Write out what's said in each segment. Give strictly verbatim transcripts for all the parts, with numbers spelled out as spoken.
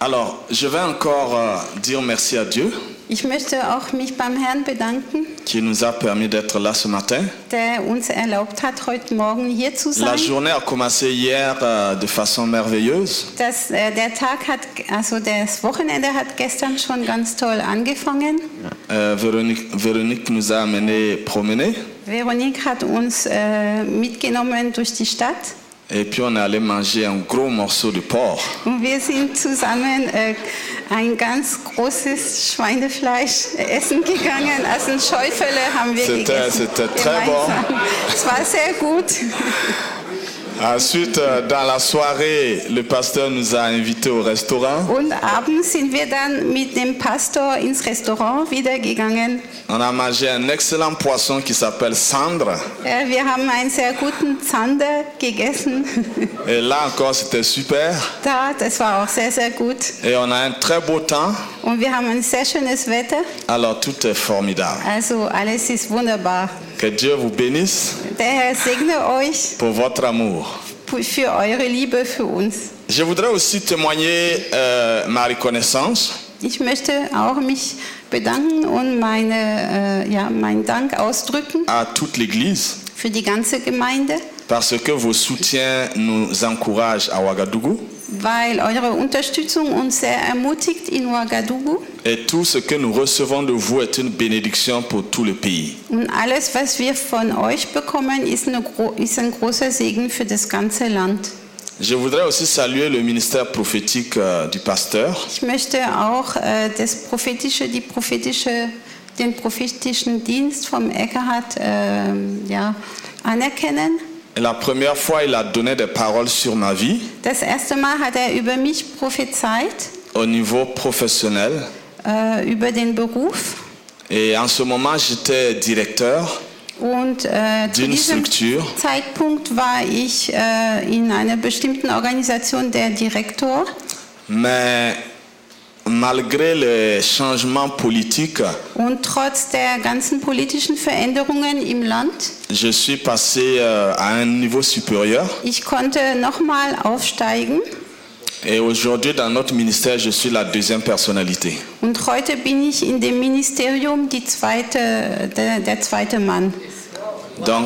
Alors, je vais encore euh, dire merci à Dieu. Ich möchte auch mich beim Herrn bedanken, qui nous a permis d'être là ce matin. der uns erlaubt hat, heute Morgen hier zu sein. La journée a commencé hier euh, de façon merveilleuse. Das, äh, der Tag hat, also das Wochenende hat gestern schon ganz toll angefangen. Euh, Véronique, Véronique nous a amené promener. Veronique hat uns äh, mitgenommen durch die Stadt. Et puis on est allé manger un gros morceau de porc. Und wir sind zusammen äh, ein ganz großes Schweinefleisch essen gegangen. Also ein Schäufele haben wir C'était, gegessen. c'était très bon. Es war sehr gut. Ensuite, dans la soirée, le pasteur nous a invités au restaurant. Und abends sind wir dann mit dem Pastor ins Restaurant wieder gegangen. On a mangé un excellent poisson qui s'appelle Sandre. Äh, wir haben einen sehr guten Zander gegessen. Et là encore, c'était super. Da, das war auch sehr, sehr gut. Et on a un très beau temps. Und wir haben ein sehr schönes Wetter. Alors, tout est formidable. Also alles ist wunderbar. Que Dieu vous bénisse Der Herr segne euch pour votre amour. für eure Liebe für uns. Je voudrais aussi témoigner euh, ma reconnaissance Ich möchte auch mich bedanken und meine, äh, ja, meinen Dank ausdrücken à toute l'Église für die ganze Gemeinde, parce que vos soutiens nous encouragent à Ouagadougou weil eure Unterstützung uns sehr ermutigt in Ouagadougou. et tout ce que nous recevons de vous est une bénédiction pour tout le pays. Und alles, was wir von euch bekommen, ist, eine, ist ein großer Segen für das ganze Land. Je voudrais aussi saluer le ministère prophétique euh, du pasteur Ich möchte auch äh, das prophetische, die prophetische, den prophetischen Dienst vom Eckhard äh, ja, anerkennen. La première fois, il a donné des paroles sur ma vie Das erste Mal hat er über mich prophezeit, au niveau professionnel. äh, über den Beruf. Et en ce moment, j'étais directeur Und äh, zu d'une diesem structure. Zeitpunkt war ich äh, in einer bestimmten Organisation der Direktor. Mais malgré les changements politiques, Und trotz der ganzen politischen Veränderungen im Land, je suis passé euh, à un niveau supérieur. ich konnte nochmal aufsteigen. Et aujourd'hui, dans notre ministère, je suis la deuxième personnalité. Und heute bin ich in dem Ministerium die zweite, der, der zweite Mann. Donc,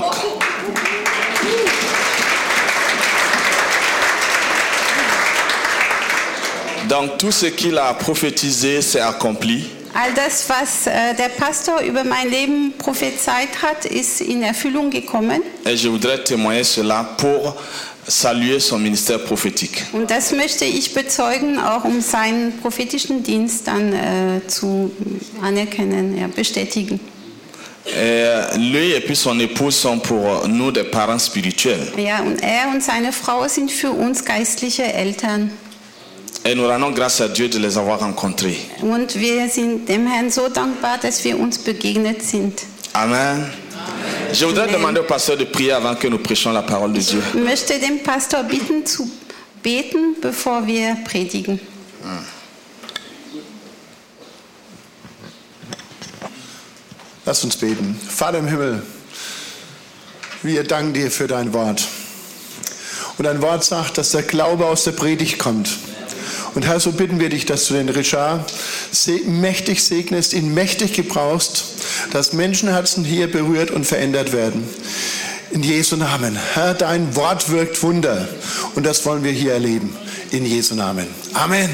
donc tout ce qu'il a prophétisé s'est accompli. All das, was äh, der Pastor über mein Leben prophezeit hat, ist in Erfüllung gekommen. Et je voudrais témoigner cela pour saluer son ministère prophétique. Und das möchte ich bezeugen, auch um seinen prophetischen Dienst dann äh, zu anerkennen, ja, bestätigen. Et lui et puis son épouse sont pour nous des parents spirituels. Ja, und er und seine Frau sind für uns geistliche Eltern. Et nous rendons grâce à Dieu de les avoir rencontrés. Und wir sind dem Herrn so dankbar, dass wir uns begegnet sind. Amen. Je voudrais Amen. demander au pasteur de prier avant que nous prêchions la parole de Dieu. Ich möchte den Pastor bitten zu beten, bevor wir predigen. Lass uns beten. Vater im Himmel, wir danken dir für dein Wort. Und dein Wort sagt, dass der Glaube aus der Predigt kommt. Und Herr, so bitten wir dich, dass du den Richard mächtig segnest, ihn mächtig gebrauchst, dass Menschenherzen hier berührt und verändert werden. In Jesu Namen. Herr, dein Wort wirkt Wunder. Und das wollen wir hier erleben. In Jesu Namen. Amen.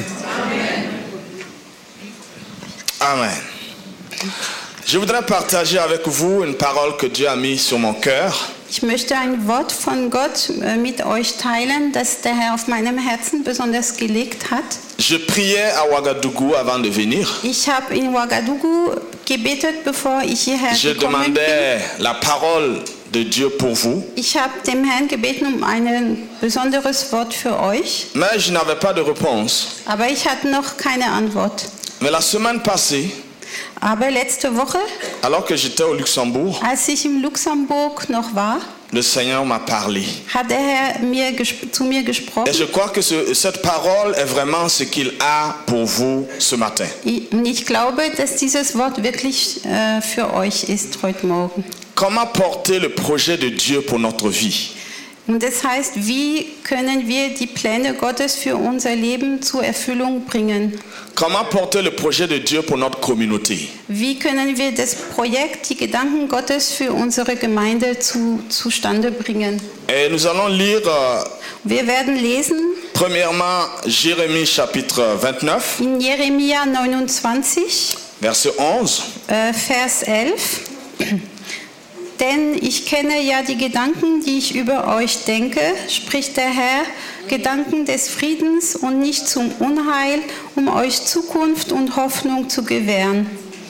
Amen. Je voudrais partager avec vous une parole que Dieu a mise sur mon cœur. Ich möchte ein Wort von Gott äh, mit euch teilen, das der Herr auf meinem Herzen besonders gelegt hat. Je priais à Ouagadougou avant de venir. Ich habe in Ouagadougou gebetet, bevor ich hierher Je gekommen bin. demandais la parole de Dieu pour vous. Ich habe dem Herrn gebeten um ein besonderes Wort für euch, Mais je n'avais pas de réponse. aber ich hatte noch keine Antwort. Mais la semaine passée, Aber letzte Woche, alors que j'étais au Luxembourg, als ich im Luxemburg noch war, le Seigneur m'a parlé. hat der Herr mir zu mir gesprochen. Et je crois que ce, cette parole est vraiment ce qu'il a pour vous ce matin. Und ich glaube, dass dieses Wort wirklich äh, für euch ist heute Morgen. Comment porter le projet de Dieu pour notre vie? Und das heißt, wie können wir die Pläne Gottes für unser Leben zur Erfüllung bringen? Comment porter le projet de Dieu pour notre communauté? Wie können wir das Projekt, die Gedanken Gottes für unsere Gemeinde zu, zustande bringen? Et nous allons lire euh, Wir werden lesen premièrement Jérémie chapitre vingt-neuf, in Jeremia neunundzwanzig, verset onze. äh, Vers elf. Denn ich kenne ja die Gedanken, die ich über euch denke, spricht der Herr, Gedanken des Friedens und nicht zum Unheil, um euch Zukunft und Hoffnung zu gewähren.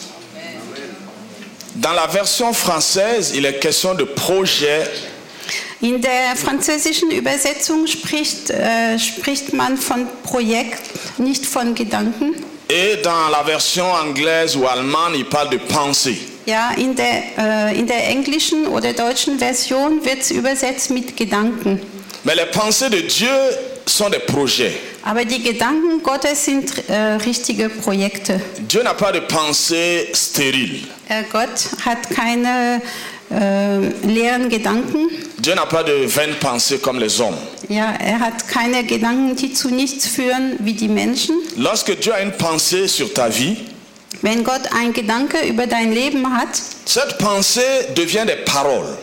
Dans la version française, il est question de projet. In der französischen Übersetzung spricht, äh, spricht man von Projekt, nicht von Gedanken. Et dans la version anglaise ou allemande, il parle de pensée. Ja, in der, äh, in der englischen oder deutschen Version wird es übersetzt mit Gedanken. Mais les pensées de Dieu sont des projets. Aber die Gedanken Gottes sind äh, richtige Projekte. Dieu n'a pas de pensée stérile. Äh, Gott hat keine äh, leeren Gedanken. Dieu n'a pas de vaines pensées comme les hommes. Ja, er hat keine Gedanken, die zu nichts führen wie die Menschen. Lorsque Dieu a une pensée sur ta vie, Wenn Gott einen Gedanke über dein Leben hat, cette pensée devient des paroles.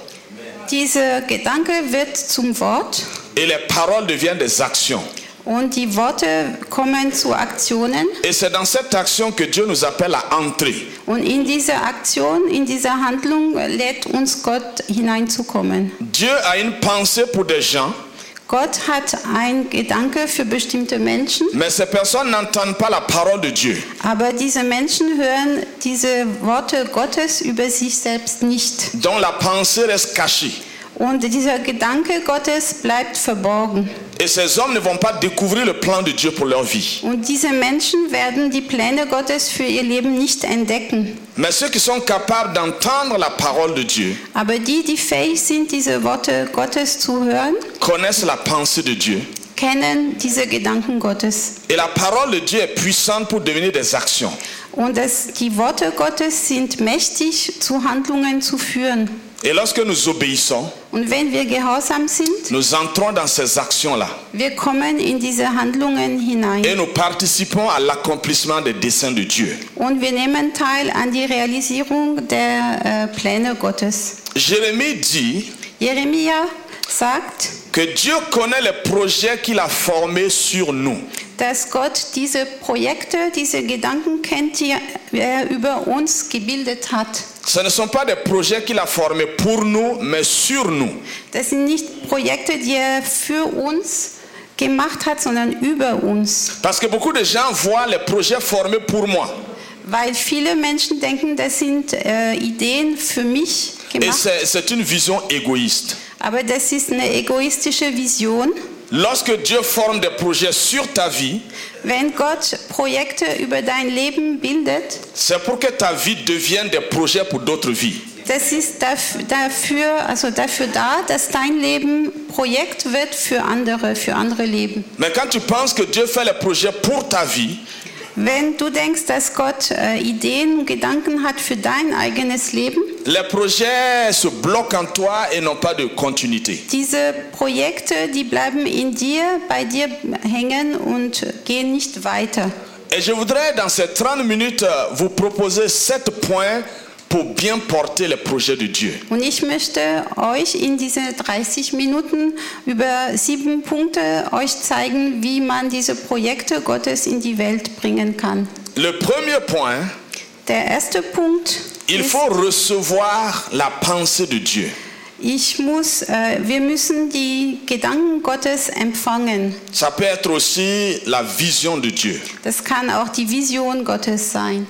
dieser Gedanke wird zum Wort Et les paroles deviennent des actions. und die Worte kommen zu Aktionen. Et c'est dans cette action que Dieu nous appelle à entrer. Und in diese Aktion, in dieser Handlung lädt uns Gott hineinzukommen. Dieu a une pensée pour des gens, Gott hat einen Gedanke für bestimmte Menschen, mais ces personnes n'entendent pas la parole de Dieu. aber diese Menschen hören diese Worte Gottes über sich selbst nicht. Donc la pensée reste cachée. Und dieser Gedanke Gottes bleibt verborgen. Et ces hommes ne vont pas découvrir le plan de Dieu pour leur vie. Und diese Menschen werden die Pläne Gottes für ihr Leben nicht entdecken. Mais ceux qui sont capables d'entendre la parole de Dieu Aber die, die fähig sind, diese Worte Gottes zu hören, connaissent la pensée de Dieu. kennen diese Gedanken Gottes. Et la parole de Dieu est puissante pour devenir des actions. Und das, die Worte Gottes sind mächtig, zu Handlungen zu führen. Et lorsque nous obéissons, Und wenn wir gehorsam sind, nous entrons dans ces actions-là. wir kommen in diese Handlungen hinein. Et nous participons à l'accomplissement des desseins de Dieu. Und wir nehmen teil an die Realisierung der äh, Pläne Gottes. Jérémie dit Jeremia sagt, que Dieu connaît les projets qu'il a formés sur nous. dass Gott diese Projekte, diese Gedanken kennt, die er über uns gebildet hat. Ce ne sont pas des projets qu'il a formés pour nous, mais sur nous. Das sind nicht Projekte, die er für uns gemacht hat, sondern über uns. Parce que beaucoup de gens voient les projets formés pour moi. Weil viele Menschen denken, das sind äh, Ideen für mich Et gemacht. c'est, c'est une vision égoïste. Aber das ist eine egoistische Vision. Lorsque Dieu forme des projets sur ta vie, Wenn Gott Projekte über dein Leben bildet, c'est pour que ta vie devienne des projets pour d'autres vies. das ist dafür, dafür, also dafür da, dass dein Leben Projekt wird für andere, für andere Leben. Mais quand tu penses que Dieu fait les projets pour ta vie, Wenn du denkst, dass Gott äh, Ideen und Gedanken hat für dein eigenes Leben, les projets se bloquent en toi et n'ont pas de continuité. diese Projekte, die bleiben in dir, bei dir hängen und gehen nicht weiter. Et je voudrais dans ces trente minutes vous proposer sept points pour bien porter les projets de Dieu. Und ich möchte euch in diese dreißig Minuten über sieben Punkte euch zeigen, wie man diese Projekte Gottes in die Welt bringen kann. Le premier point, Der erste Punkt il ist, faut recevoir la pensée de Dieu. ich muss, äh, wir müssen die Gedanken Gottes empfangen. Ça peut être aussi la vision de Dieu. Das kann auch die Vision Gottes sein.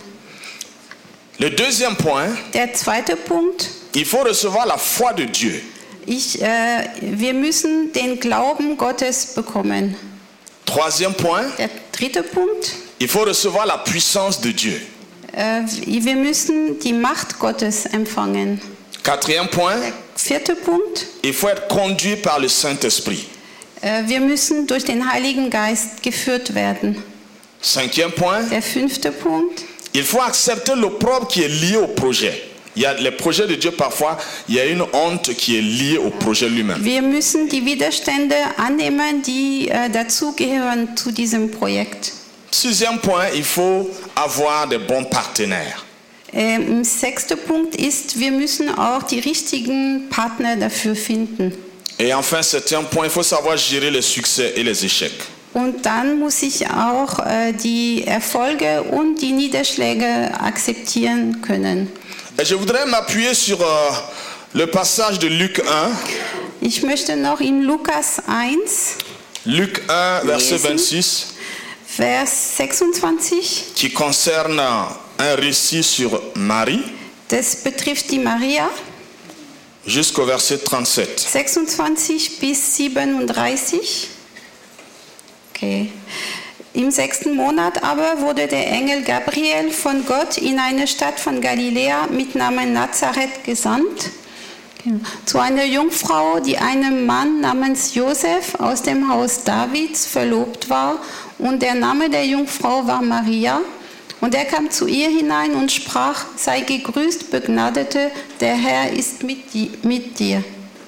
Le deuxième point, Der zweite Punkt, il faut recevoir la foi de Dieu. ich, äh, wir müssen den Glauben Gottes bekommen. Troisième point, Der dritte Punkt, il faut recevoir la puissance de Dieu. äh, wir müssen die Macht Gottes empfangen. Quatrième point, Der vierte Punkt, il faut être conduit par le Saint-Esprit. äh, wir müssen durch den Heiligen Geist geführt werden. Cinquième point, Der fünfte Punkt, il faut accepter l'opprobre qui est lié au projet. il y a les projets de Dieu parfois, il y a une honte qui est liée au projet lui-même. Wir müssen die Widerstände annehmen, die äh, dazugehören zu diesem Projekt. Sixième point, il faut avoir des bons partenaires. Ähm, sechster Punkt ist, wir müssen auch die richtigen Partner dafür finden. Et enfin, septième point, il faut savoir gérer les succès et les échecs. Und dann muss ich auch äh, die Erfolge und die Niederschläge akzeptieren können. Et je voudrais m'appuyer sur euh, le passage de Luc un. Ich möchte noch in Lukas eins, Luc un, verset Lesen. vingt-six, Vers sechsundzwanzig. qui concerne un récit sur Marie, Das betrifft die Maria, jusqu'au verset trente-sept. sechsundzwanzig bis siebenunddreißig. Okay. Im sechsten Monat aber wurde der Engel Gabriel von Gott in eine Stadt von Galiläa mit Namen Nazareth gesandt, zu einer Jungfrau, die einem Mann namens Josef aus dem Haus Davids verlobt war, und der Name der Jungfrau war Maria. Und er kam zu ihr hinein und sprach: Sei gegrüßt, Begnadete, der Herr ist mit di- mit dir.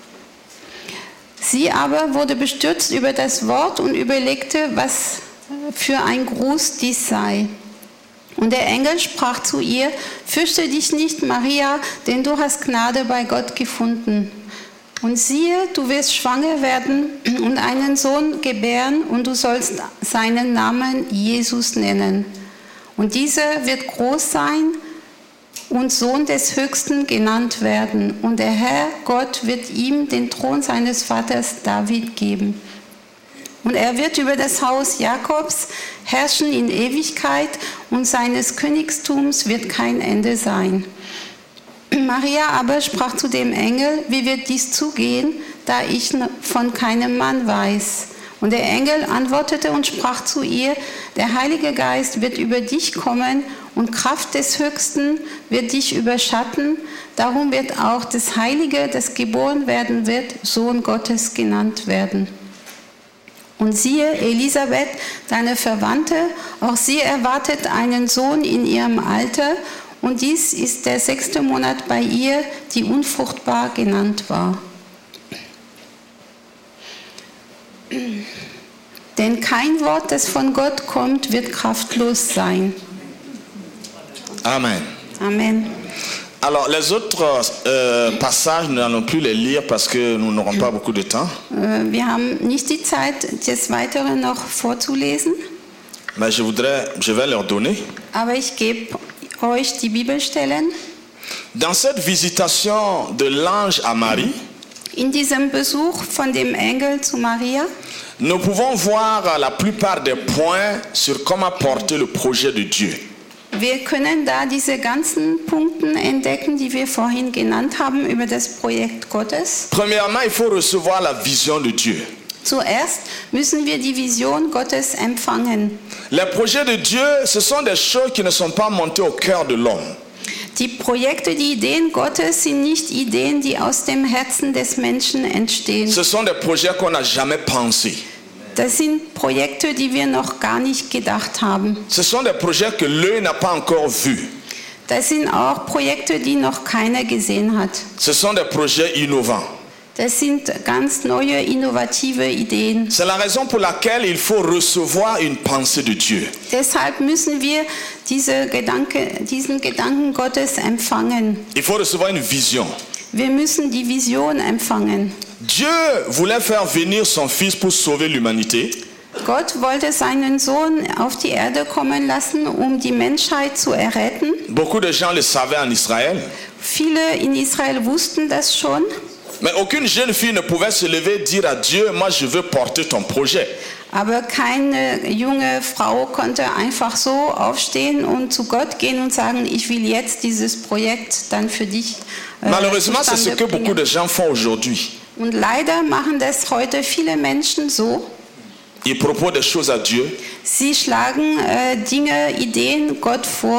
Sie aber wurde bestürzt über das Wort und überlegte, was für ein Gruß dies sei. Und der Engel sprach zu ihr: Fürchte dich nicht, Maria, denn du hast Gnade bei Gott gefunden. Und siehe, du wirst schwanger werden und einen Sohn gebären, und du sollst seinen Namen Jesus nennen. Und dieser wird groß sein und Sohn des Höchsten genannt werden. Und der Herr Gott wird ihm den Thron seines Vaters David geben. Und er wird über das Haus Jakobs herrschen in Ewigkeit, und seines Königstums wird kein Ende sein. Maria aber sprach zu dem Engel: Wie wird dies zugehen, da ich von keinem Mann weiß? Und der Engel antwortete und sprach zu ihr: Der Heilige Geist wird über dich kommen, und Kraft des Höchsten wird dich überschatten. Darum wird auch das Heilige, das geboren werden wird, Sohn Gottes genannt werden. Und siehe, Elisabeth, deine Verwandte, auch sie erwartet einen Sohn in ihrem Alter, und dies ist der sechste Monat bei ihr, die unfruchtbar genannt war. Denn kein Wort, das von Gott kommt, wird kraftlos sein. Amen. Amen. Alors, les autres euh, passages, nous n'allons plus les lire parce que nous n'aurons pas beaucoup de temps. Äh, Wir haben nicht die Zeit, das Weitere noch vorzulesen, Mais je voudrais, je vais leur donner. aber ich gebe euch die Bibelstellen. Dans cette visitation de l'ange à Marie, In diesem Besuch von dem Engel zu Maria nous pouvons voir la plupart des points sur comment porter le projet de Dieu. Wir können da diese ganzen Punkte entdecken, die wir vorhin genannt haben über das Projekt Gottes. Premièrement, il faut recevoir la vision de Dieu. Zuerst müssen wir die Vision Gottes empfangen. Les projets de Dieu, ce sont des choses qui ne sont pas montées au cœur de l'homme. Die Projekte, die Ideen Gottes sind nicht Ideen, die aus dem Herzen des Menschen entstehen. Ce sont des projets qu'on n'a jamais pensés. Das sind Projekte, die wir noch gar nicht gedacht haben. Ce sont des projets que l'œil n'a pas encore vus. Das sind auch Projekte, die noch keiner gesehen hat. Ce sont des projets innovants. Das sind ganz neue, innovative Ideen. C'est la raison pour laquelle il faut recevoir une pensée de Dieu. Deshalb müssen wir diese Gedanke, diesen Gedanken Gottes empfangen. Il faut recevoir une vision. Wir müssen die Vision empfangen. Dieu voulait faire venir son fils pour sauver l'humanité. Gott wollte seinen Sohn auf die Erde kommen lassen, um die Menschheit zu erretten. Beaucoup de gens le savaient en Israël. Viele in Israel wussten das schon. Mais aucune jeune fille ne pouvait se lever et dire à Dieu, moi je veux porter ton projet. Aber keine junge Frau konnte einfach so aufstehen und zu Gott gehen und sagen, ich will jetzt dieses Projekt dann für dich äh, Malheureusement, c'est ce zustande que beaucoup bringen. de gens font aujourd'hui. Und leider machen das heute viele Menschen so. Ils proposent des choses à Dieu. Sie schlagen äh, Dinge, Ideen Gott vor.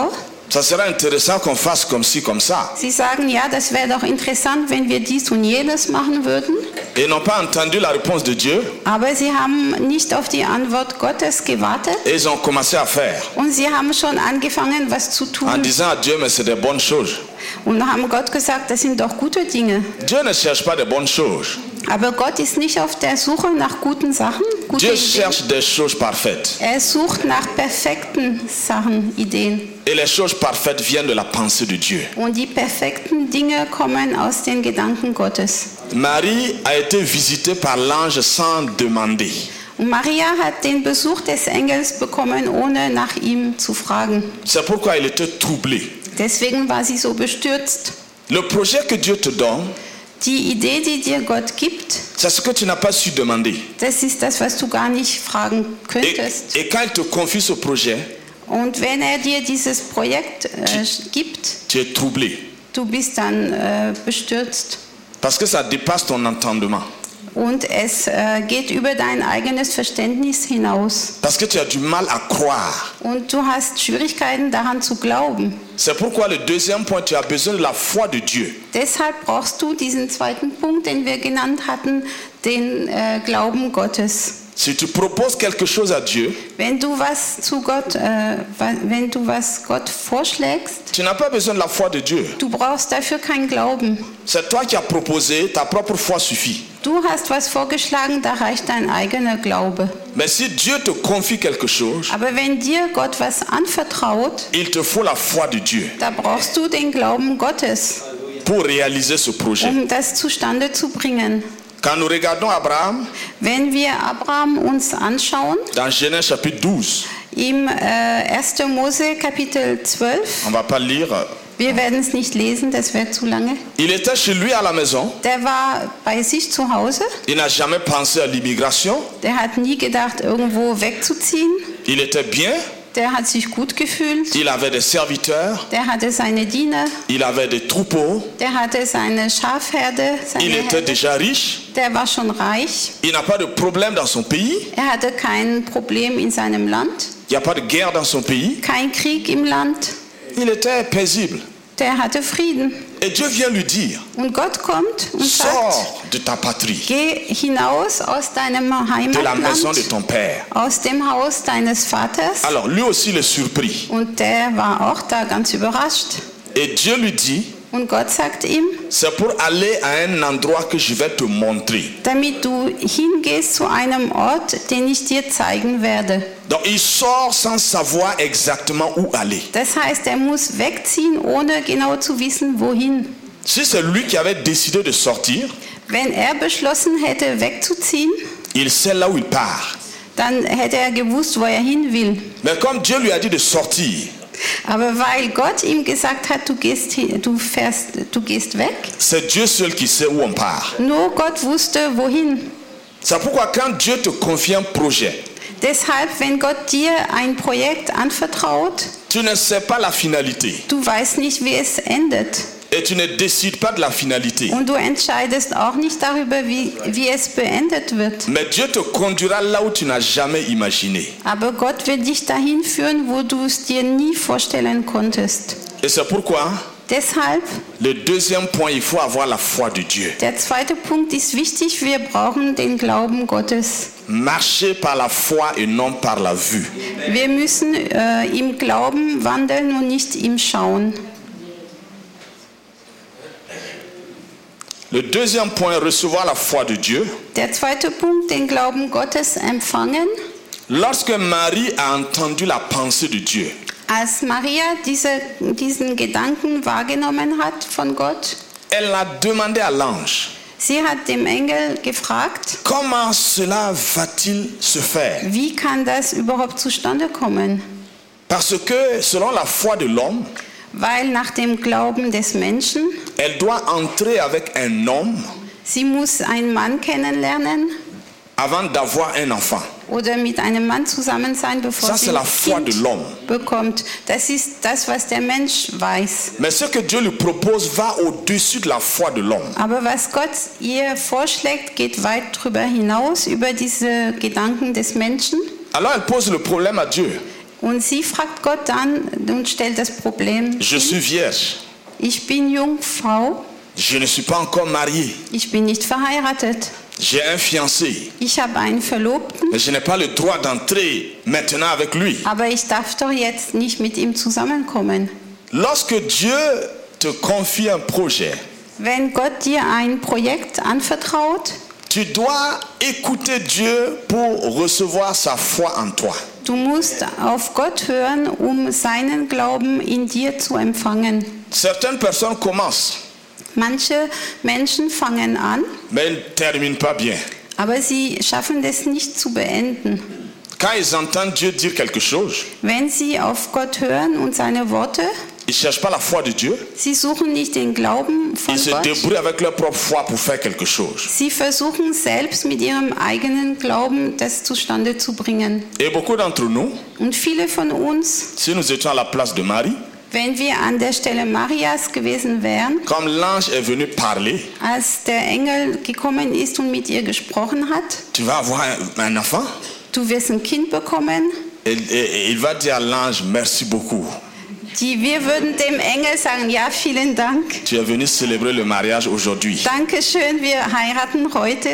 Ça serait intéressant qu'on fasse comme ci, comme ça. Sie sagen, ja, das wäre doch interessant, wenn wir dies und jenes machen würden. Et n'ont pas entendu la réponse de Dieu. Aber sie haben nicht auf die Antwort Gottes gewartet. Et ils ont commencé à faire. Und sie haben schon angefangen, was zu tun. En disant à Dieu, mais c'est des bonnes choses. Und haben Gott gesagt, das sind doch gute Dinge. Dieu ne cherche pas des bonnes choses. Aber Gott ist nicht auf der Suche nach guten Sachen. Gute Dieu Ideen. cherche des choses parfaites. Er sucht nach perfekten Sachen, Ideen. Et les choses parfaites viennent de la pensée de Dieu. Und die perfekten Dinge kommen aus den Gedanken Gottes. Marie a été visitée par l'ange sans demander. Und Maria hat den Besuch des Engels bekommen, ohne nach ihm zu fragen. C'est pourquoi elle était troublée. Deswegen war sie so bestürzt. Le projet que Dieu te donne, Die Idee, die dir Gott gibt, c'est ce que tu n'as pas su demander. das ist das, was du gar nicht fragen Et, könntest. et quand il te confie ce projet, Und wenn er dir dieses Projekt äh, gibt, tu es troublé. du bist dann äh, bestürzt. Parce que ça dépasse ton entendement. Und es äh, geht über dein eigenes Verständnis hinaus. Parce que tu as du mal à croire. Und du hast Schwierigkeiten daran zu glauben. C'est pourquoi le deuxième point, tu as besoin de la foi de Dieu. Deshalb brauchst du diesen zweiten Punkt, den wir genannt hatten, den äh, Glauben Gottes. Si tu proposes quelque chose à Dieu, Wenn du was zu Gott, äh, wa- wenn du was Gott vorschlägst, tu n'as pas besoin de la foi de Dieu. du brauchst dafür keinen Glauben. C'est toi qui as proposé, ta propre foi suffit. Du hast was vorgeschlagen, da reicht dein eigener Glaube. Mais si Dieu te confie quelque chose, Aber wenn dir Gott was anvertraut, il te faut la foi de Dieu da brauchst du den Glauben Gottes, pour réaliser ce projet. um das zustande zu bringen. Quand nous regardons Abraham Wenn wir Abraham uns anschauen, dans Genèse chapitre douze, im äh, erster Mose Kapitel zwölf, on ne va pas lire. wir werden es nicht lesen, das wäre zu lange. Il était chez lui à la maison. Der war bei sich zu Hause, Il n'a jamais pensé à l'immigration. der hat nie gedacht, irgendwo wegzuziehen. Il était bien. Der hat sich gut gefühlt, Il avait des serviteurs. der hatte seine Diener, Il avait des troupeaux. der hatte seine Schafherde, seine Il était Herde. déjà riche. Der war schon reich, Il n'a pas de problème dans son pays. er hatte kein Problem in seinem Land, Il n'y a pas de guerre dans son pays. kein Krieg im Land, Il était paisible. der hatte Frieden. Et Dieu vient lui dire, Und Gott kommt und sagt, sors de ta patrie, geh hinaus aus deinem de la maison de Heimatland, ton père. aus dem Haus deines Vaters. Alors lui aussi le surprit. Und der war auch da ganz überrascht. Et Dieu lui dit, Und Gott sagt ihm, c'est pour aller à un endroit que je vais te montrer. damit du hingehst zu einem Ort, den ich dir zeigen werde. Donc il sort sans savoir exactement où aller. Das heißt, er muss wegziehen, ohne genau zu wissen, wohin. Si c'est lui qui avait décidé de sortir, Wenn er beschlossen hätte, wegzuziehen, il sait là où il part. dann hätte er gewusst, wo er hin will. Mais comme Dieu lui a dit de sortir, Aber weil Gott ihm gesagt hat, du gehst, hin, du fährst, du gehst weg, c'est Dieu seul qui sait où on part. nur Gott wusste, wohin. C'est pourquoi quand Dieu te confie un projet, Deshalb, wenn Gott dir ein Projekt anvertraut, tu ne sais pas la finalité du weißt nicht, wie es endet. et tu ne décides pas de la finalité. Und du entscheidest auch nicht darüber, wie, wie es beendet wird. Mais Dieu te conduira là où tu n'as jamais imaginé. Aber Gott wird dich dahin führen, wo du es dir nie vorstellen konntest. Et c'est pourquoi Deshalb, le deuxième point, il faut avoir la foi de Dieu. der zweite Punkt ist wichtig, wir brauchen den Glauben Gottes. Marcher par la foi et non par la vue. Wir müssen äh, im Glauben wandeln und nicht im Schauen. Le deuxième point, recevoir la foi de Dieu. Der zweite Punkt, den Glauben Gottes empfangen. Lorsque Marie a entendu la pensée de Dieu, Als Maria diese, diesen Gedanken wahrgenommen hat von Gott, elle a demandé à l'ange, sie hat dem Engel gefragt, comment cela va-t-il se faire? wie kann das überhaupt zustande kommen? Parce que selon la foi de l'homme, Weil nach dem Glauben des Menschen, elle doit entrer avec un homme sie muss einen Mann kennenlernen avant d'avoir un enfant. oder mit einem Mann zusammen sein, bevor Ça, sie c'est la ein foi de Kind l'homme. bekommt. Das ist das, was der Mensch weiß. Mais ce que Dieu lui propose va au-dessus de la foi de l'homme. Aber was Gott ihr vorschlägt, geht weit darüber hinaus, über diese Gedanken des Menschen. Alors elle pose le problème à Dieu. Und sie fragt Gott dann und stellt das Problem. Je suis vierge. Ich bin Jungfrau. Je ne suis pas encore mariée. Ich bin nicht verheiratet. J'ai un fiancé. Ich habe einen Verlobten. Mais je n'ai pas le droit d'entrer maintenant avec lui. Aber ich darf doch jetzt nicht mit ihm zusammenkommen. Lorsque Dieu te confie un projet, Wenn Gott dir ein Projekt anvertraut, tu dois écouter Dieu pour recevoir sa foi en toi. du musst auf Gott hören, um seinen Glauben in dir zu empfangen. Certaines personnes commencent, Manche Menschen fangen an, mais elles ne terminent pas bien. aber sie schaffen es nicht zu beenden. Quand ils entendent Dieu dire quelque chose, Wenn sie auf Gott hören und seine Worte, ils ne cherchent pas la foi de Dieu. sie suchen nicht den Glauben von Ils se Gott, débrouillent avec leur propre foi pour faire quelque chose. sie versuchen selbst mit ihrem eigenen Glauben das zustande zu bringen. Et beaucoup d'entre nous, Und viele von uns, si nous étions à la place de Marie, wenn wir an der Stelle Marias gewesen wären, comme l'ange est venu parler, als der Engel gekommen ist und mit ihr gesprochen hat, tu vas avoir un, un enfant. du wirst ein Kind bekommen, Et, et- et il va dire à l'ange, merci beaucoup. die, wir würden dem Engel sagen, ja, vielen Dank, Tu es venu célébrer le mariage aujourd'hui. Dankeschön, wir heiraten heute.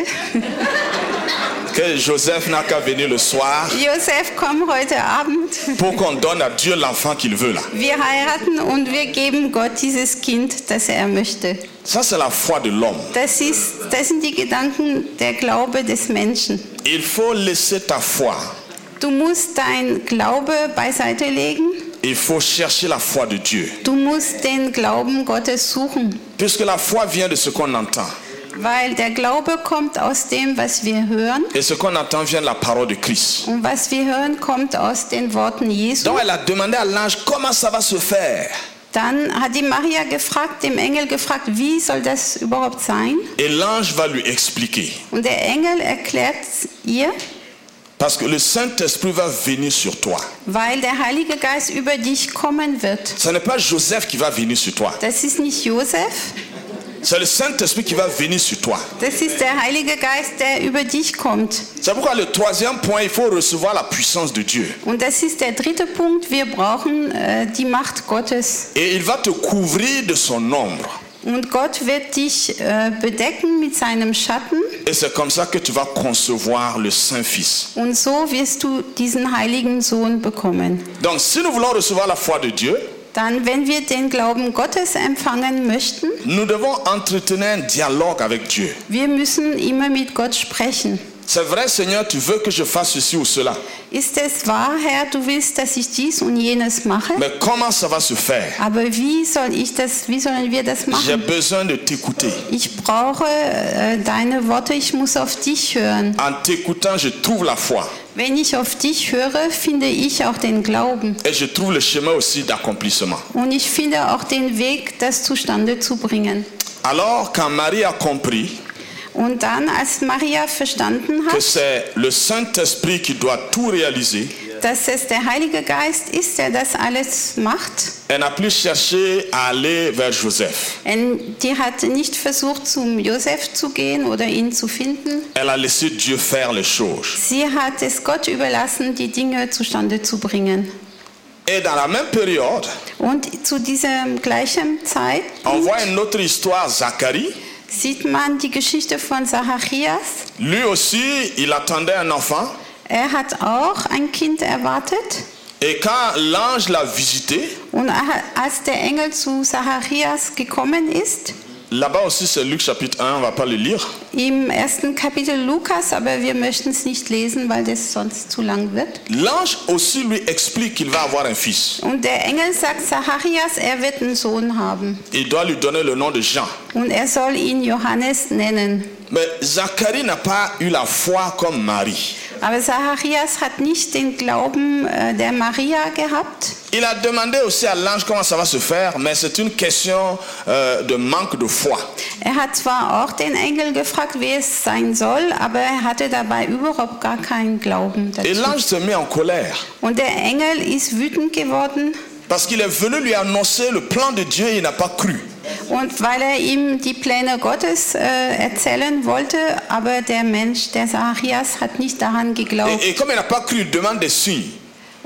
Que Joseph n'a qu'à venir le soir Josef, komm heute Abend. pour qu'on donne à Dieu l'enfant qu'il veut là. Wir heiraten und wir geben Gott dieses Kind, das er möchte. Ça, c'est la foi de l'homme. Das, ist, das sind die Gedanken, der Glaube des Menschen. Il faut laisser ta foi. Du musst dein Glaube beiseite legen. Il faut chercher la foi de Dieu. Du musst den Glauben Gottes suchen. Puisque la foi vient de ce qu'on entend. Weil der Glaube kommt aus dem, was wir hören. Et ce qu'on entend vient de la parole de Christ. Und was wir hören, kommt aus den Worten Jesu. Donc elle a demandé à l'ange comment ça va se faire. Dann hat die Maria gefragt, dem Engel gefragt, wie soll das überhaupt sein? Et l'ange va lui expliquer. Und der Engel erklärt ihr, Parce que le Saint-Esprit va venir sur toi. weil der Heilige Geist über dich kommen wird. Ce n'est pas Joseph qui va venir sur toi. Das ist nicht Josef, C'est le Saint-Esprit qui va venir sur toi. das ist der Heilige Geist, der über dich kommt. C'est pourquoi le troisième point, il faut recevoir la puissance de Dieu. Und das ist der dritte Punkt, wir brauchen äh, die Macht Gottes. Et il va te couvrir de son ombre. Und Gott wird dich äh, bedecken mit seinem Schatten. Et c'est comme ça que tu vas concevoir le Saint-Fils. Und so wirst du diesen heiligen Sohn bekommen. Donc si nous voulons recevoir la foi de Dieu, Dann, wenn wir den Glauben Gottes empfangen möchten, nous devons entretenir un dialogue avec Dieu. wir müssen immer mit Gott sprechen. C'est vrai, Seigneur, tu veux que je fasse ceci ou cela. Ist es wahr, Herr, du willst, dass ich dies und jenes mache? Mais comment ça va se faire? Aber wie soll ich das, wie sollen wir das J'ai machen? besoin de t'écouter. Ich brauche äh, deine Worte, ich muss auf dich hören. En t'écoutant, je trouve la foi. Wenn ich auf dich höre, finde ich auch den Glauben. Et je trouve le chemin aussi d'accomplissement. Und ich finde auch den Weg, das zustande zu bringen. Alors, quand Marie a compris Und dann, als Maria verstanden que hat, c'est le Saint-Esprit qui doit tout réaliser, dass es der Heilige Geist ist, der das alles macht, elle n'a plus cherché à aller vers Joseph. die hat nicht versucht, zum Josef zu gehen oder ihn zu finden. Elle a laissé Dieu faire les choses. Sie hat es Gott überlassen, die Dinge zustande zu bringen. Et dans la même période, Und zu dieser gleichen Zeit on voit une autre histoire, Zacharie. sieht man die Geschichte von Zacharias. Lui aussi, il attendait un enfant. Er hat auch ein Kind erwartet. Et quand l'ange l'a visité, Und als der Engel zu Zacharias gekommen ist, là-bas aussi c'est Luc chapitre un, on ne va pas le lire. im ersten Kapitel Lukas, aber wir möchten es nicht lesen, weil das sonst zu lang wird. L'ange aussi lui explique qu'il va avoir un fils. Und der Engel sagt Zacharias, er wird einen Sohn haben. Il doit lui donner le nom de Jean. Und er soll ihn Johannes nennen. Mais Zacharie n'a pas eu la foi comme Marie. Aber Zacharias hat nicht den Glauben äh, der Maria gehabt. Il a demandé aussi à l'ange comment ça va se faire, mais c'est une question euh, de manque de foi. Er hat zwar auch den Engel gefragt, wie es sein soll, aber er hatte dabei überhaupt gar keinen Glauben Et dazu. l'ange se met en colère Und der Engel ist wütend geworden. parce qu'il est venu lui annoncer le plan de Dieu et il n'a pas cru. Und weil er ihm die Pläne Gottes äh, erzählen wollte, aber der Mensch, der Zacharias, hat nicht daran geglaubt. Et, et comme il n'a pas cru, il demande des signes.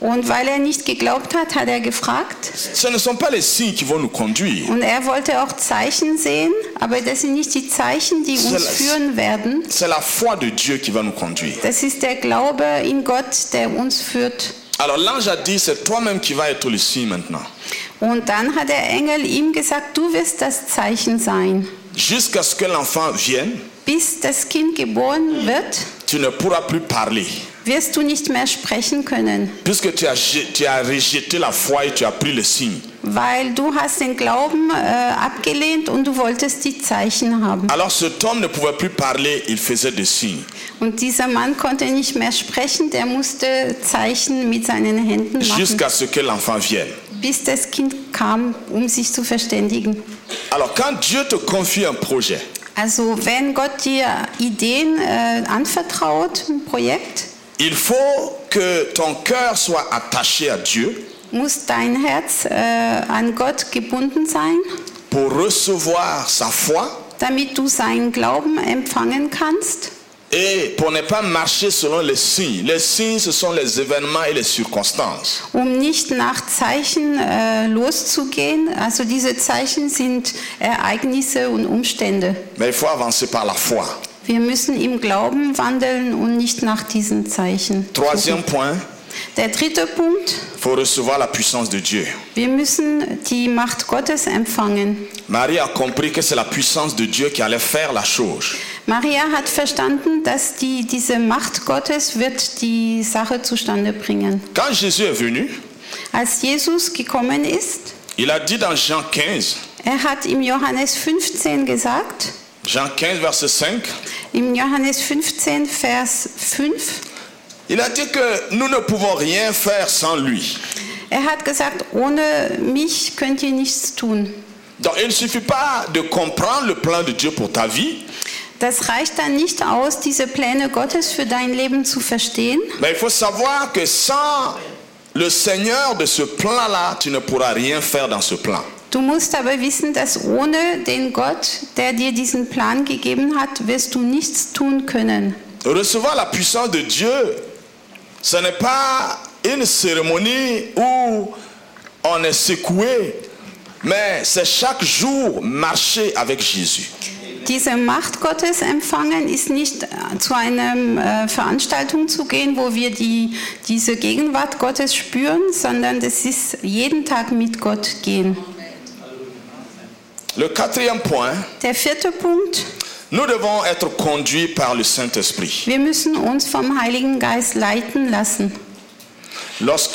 Und weil er nicht geglaubt hat, hat er gefragt. Ce ne sont pas les signes qui vont nous conduire. Und er wollte auch Zeichen sehen, aber das sind nicht die Zeichen, die uns führen werden. C'est la foi de Dieu qui va nous conduire. Das ist der Glaube in Gott, der uns führt. Alors l'ange a dit, c'est toi-même qui vas être le signe maintenant. Und dann hat der Engel ihm gesagt, du wirst das Zeichen sein. Jusqu'à ce que l'enfant vienne, Bis das Kind geboren wird, tu ne pourras plus parler. wirst du nicht mehr sprechen können, Puisque tu as, tu as rejeté la foi et tu as pris le signe. weil du hast den Glauben äh, abgelehnt und du wolltest die Zeichen haben. Alors cet homme ne pouvait plus parler, il faisait des signes. Und dieser Mann konnte nicht mehr sprechen, der musste Zeichen mit seinen Händen machen, Jusqu'à ce que l'enfant vienne. bis das Kind kam, um sich zu verständigen. Alors quand Dieu te confie un projet, Also wenn Gott dir Ideen äh, anvertraut, ein Projekt, il faut que ton cœur soit attaché à Dieu muss dein Herz äh, an Gott gebunden sein, pour recevoir sa foi damit du seinen Glauben empfangen kannst et pour ne pas marcher selon les signes. Les signes, ce sont les événements et les circonstances. um nicht nach Zeichen äh, loszugehen. Also diese Zeichen sind Ereignisse und Umstände. Mais il faut avancer par la foi. Wir müssen im Glauben wandeln und nicht nach diesen Zeichen. Troisième point, Der dritte Punkt, il faut recevoir la puissance de Dieu. wir müssen die Macht Gottes empfangen. Marie a compris que c'est la puissance de Dieu qui allait faire la chose. Maria hat verstanden, dass die, diese Macht Gottes wird die Sache zustande bringen. Quand Jésus est venu, Als Jesus gekommen ist, il a dit dans Jean quinze, er hat im Johannes fünfzehn gesagt, Jean quinze, verset cinq, im Johannes fünfzehn, Vers fünf, il a dit que nous ne pouvons rien faire sans lui. er hat gesagt, ohne mich könnt ihr nichts tun. Donc il ne suffit pas de comprendre le plan de Dieu pour ta vie, Das reicht dann nicht aus, diese Pläne Gottes für dein Leben zu verstehen, mais il faut savoir que sans le Seigneur de ce plan-là, tu ne pourras rien faire dans ce plan. du musst aber wissen, dass ohne den Gott, der dir diesen Plan gegeben hat, wirst du nichts tun können. Recevoir la puissance de Dieu, ce n'est pas une cérémonie où on est secoué, mais c'est chaque jour marcher avec Jésus. Diese Macht Gottes empfangen ist nicht äh, zu einer äh, Veranstaltung zu gehen, wo wir die, diese Gegenwart Gottes spüren, sondern das ist jeden Tag mit Gott gehen. Le quatrième point, Der vierte Punkt, nous devons être conduits par le Saint-Esprit. wir müssen uns vom Heiligen Geist leiten lassen. Lorsque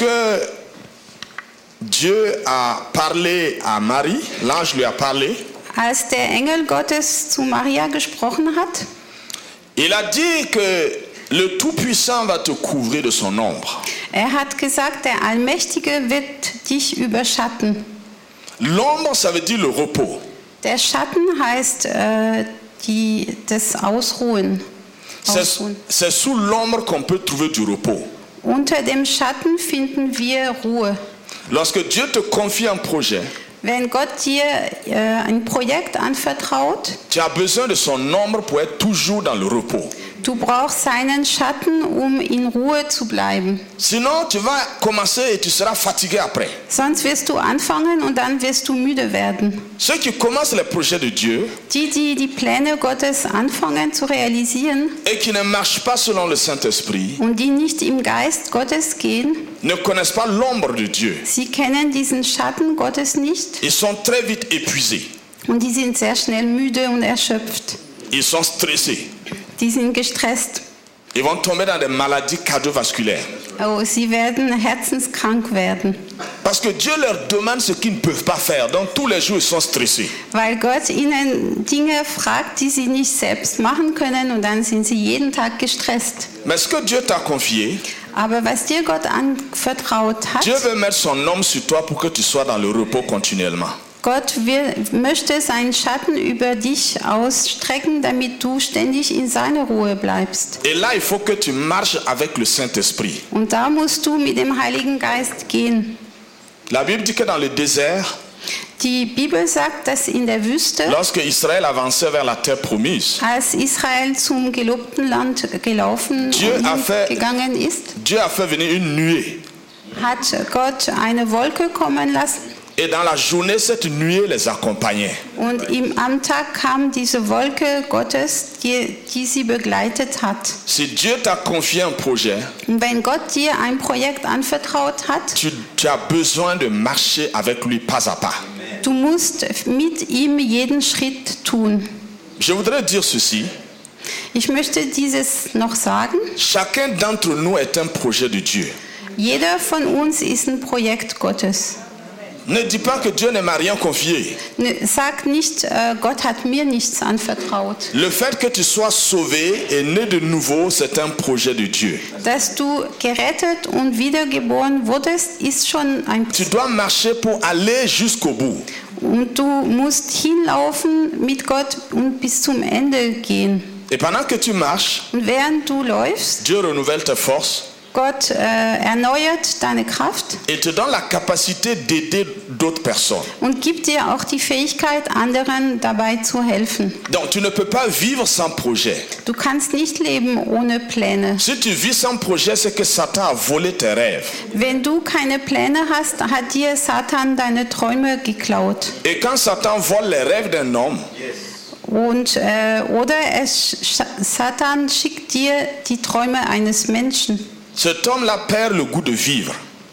Dieu a parlé à Marie, l'ange lui a parlé, Als der Engel Gottes zu Maria gesprochen hat, il a dit que le Tout-Puissant va te couvrir de son ombre. er hat gesagt, der Allmächtige wird dich überschatten. L'ombre, ça veut dire le repos. Der Schatten heißt äh, die, das Ausruhen. C'est Ausruhen. c'est sous l'ombre qu'on peut trouver du repos. Unter dem Schatten finden wir Ruhe. Lorsque Dieu te confie un projet, Wenn Gott dir äh, ein Projekt anvertraut, tu as besoin de son ombre pour être toujours dans le repos. du brauchst seinen Schatten, um in Ruhe zu bleiben. Sinon, tu vas commencer et tu seras fatigué après. Sonst wirst du anfangen und dann wirst du müde werden. Ceux qui commencent les projets de Dieu Die, die die Pläne Gottes anfangen zu realisieren et qui ne marchent pas selon le Saint-Esprit und die nicht im Geist Gottes gehen, ne connaissent pas l'ombre de Dieu. sie kennen diesen Schatten Gottes nicht Ils sont très vite épuisés. und die sind sehr schnell müde und erschöpft. Ils sont stressés. Die sind gestresst. Ils vont tomber dans des maladies cardiovasculaires. Oh, sie werden herzenskrank werden, Parce que Dieu leur demande ce qu'ils ne peuvent pas faire. Donc tous les jours, ils sont stressés. weil Gott ihnen Dinge fragt, die sie nicht selbst machen können und dann sind sie jeden Tag gestresst. Mais ce que Dieu t'a confié, Aber was dir Gott anvertraut hat, Dieu veut mettre son homme sur toi pour que tu sois dans le repos continuellement. Gott will, möchte seinen Schatten über dich ausstrecken, damit du ständig in seiner Ruhe bleibst. Et là, il faut que tu marches avec le Saint-Esprit. Und da musst du mit dem Heiligen Geist gehen. La Bible dit que dans le désert, Die Bibel sagt, dass in der Wüste, lorsque Israël avançait vers la terre promise, als Israel zum gelobten Land gelaufen Dieu und a fait- gegangen ist, Dieu a fait venir une nuée. hat Gott eine Wolke kommen lassen. Et dans la journée, cette nuée les accompagnait. Und im, am Tag kam diese Wolke Gottes, die, die sie begleitet hat. Si Dieu t'a confié un projet, Und wenn Gott dir ein Projekt anvertraut hat, tu, tu as besoin de marcher avec lui pas à pas. du musst mit ihm jeden Schritt tun. Je voudrais dire ceci. Ich möchte dieses noch sagen. Chacun d'entre nous est un projet de Dieu. Jeder von uns ist ein Projekt Gottes. Ne dis pas que Dieu ne m'a rien confié. Ne, sag nicht, äh, Gott hat mir nichts anvertraut. Le fait que tu sois sauvé et né de nouveau, c'est un projet de Dieu. Dass du gerettet und wiedergeboren wurdest, ist schon ein Tu dois marcher pour aller jusqu'au bout. Und du musst hinlaufen mit Gott und bis zum Ende gehen. Et pendant que tu marches, Und während du läufst, Dieu renouvelle tes forces Gott äh, erneuert deine Kraft et te donne la capacité d'aider d'autres personnes. und gibt dir auch die Fähigkeit, anderen dabei zu helfen. Donc tu ne peux pas vivre sans projet. Du kannst nicht leben ohne Pläne. Si tu vis sans projet, c'est que Satan a volé tes rêves. Wenn du keine Pläne hast, hat dir Satan deine Träume geklaut. Et quand Satan vole les rêves d'un homme, Und, äh, oder es, Satan schickt dir die Träume eines Menschen. cet homme-là perd le goût de vivre.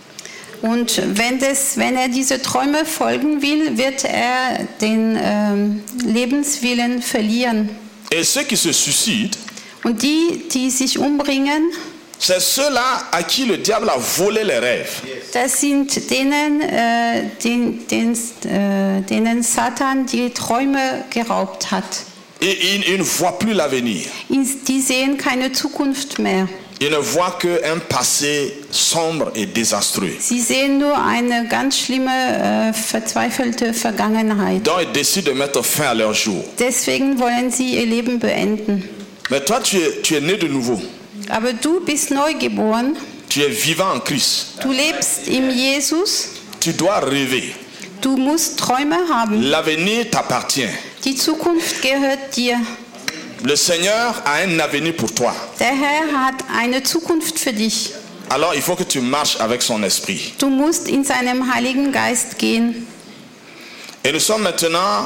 Und wenn, das, wenn er diese Träume folgen will, wird er den ähm, Lebenswillen verlieren. Et ceux qui se suicident, Und die, die sich umbringen, c'est ceux-là à qui le diable a volé les rêves. das sind denen, äh, den, den, äh, denen Satan die Träume geraubt hat. Et ils, ils ne voient plus l'avenir. Die sehen keine Zukunft mehr. Ils ne voient qu'un passé sombre et désastreux. Sie sehen nur eine ganz schlimme, äh, verzweifelte Vergangenheit. Donc ils décident de mettre fin à leur jour. Deswegen wollen sie ihr Leben beenden. Mais toi, tu es, tu es né de nouveau. Aber du bist neugeboren, Tu es vivant en Christ. du lebst im Jesus, Tu dois rêver. du musst Träume haben. L'avenir t'appartient. Die Zukunft gehört dir. Le Seigneur a un avenir pour toi. Der Herr hat eine Zukunft für dich. Alors il faut que tu marches avec son esprit. Du musst in seinem Heiligen Geist gehen. Et nous sommes maintenant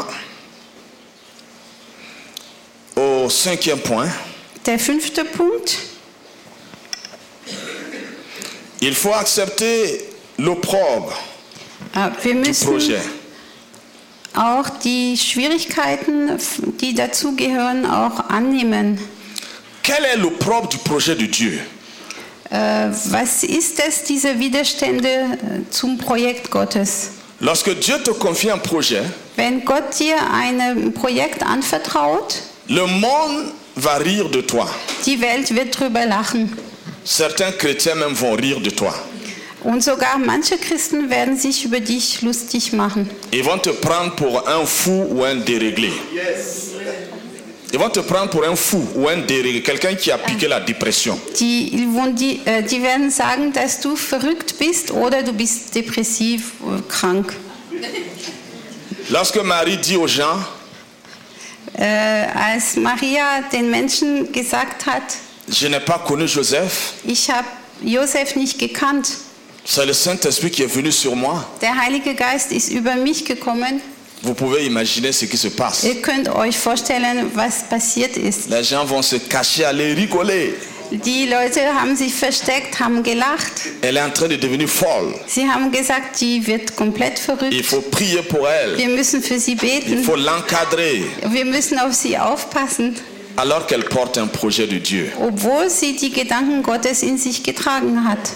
au cinquième point. Der fünfte Punkt. Il faut accepter l'opprobre Ah, Wir du müssen projet. auch die Schwierigkeiten, die dazugehören, auch annehmen. Quel est l'opprobre du projet de Dieu? Äh, Was ist es, diese Widerstände äh, zum Projekt Gottes? Lorsque Dieu te confie un projet, Wenn Gott dir ein Projekt anvertraut, le monde va rire de toi. die Welt wird drüber lachen. Certains chrétiens même vont rire de toi. Und sogar manche Christen werden sich über dich lustig machen. Ils vont te prendre pour un fou ou un déréglé. Ils vont te prendre pour un fou ou un déréglé, quelqu'un qui a piqué la dépression. Die, die, äh, die werden sagen, dass du verrückt bist oder du bist depressiv, äh, krank. Lorsque Marie dit aux gens, Äh, als Maria den Menschen gesagt hat, je n'ai pas connu Joseph, ich habe Josef nicht gekannt, c'est le Saint-Esprit qui est venu sur moi. der Heilige Geist ist über mich gekommen. Vous pouvez imaginer ce qui se passe. Ihr könnt euch vorstellen, was passiert ist. Les gens vont se cacher, aller rigoler. Die Leute haben sich versteckt, haben gelacht. Elle est en train de devenir folle. Sie haben gesagt, die wird komplett Il verrückt. faut prier pour elle. Wir müssen für sie Il beten. faut l'encadrer. Wir müssen auf sie aufpassen, Alors qu'elle porte un projet de Dieu. obwohl sie die Gedanken Gottes in sich getragen hat.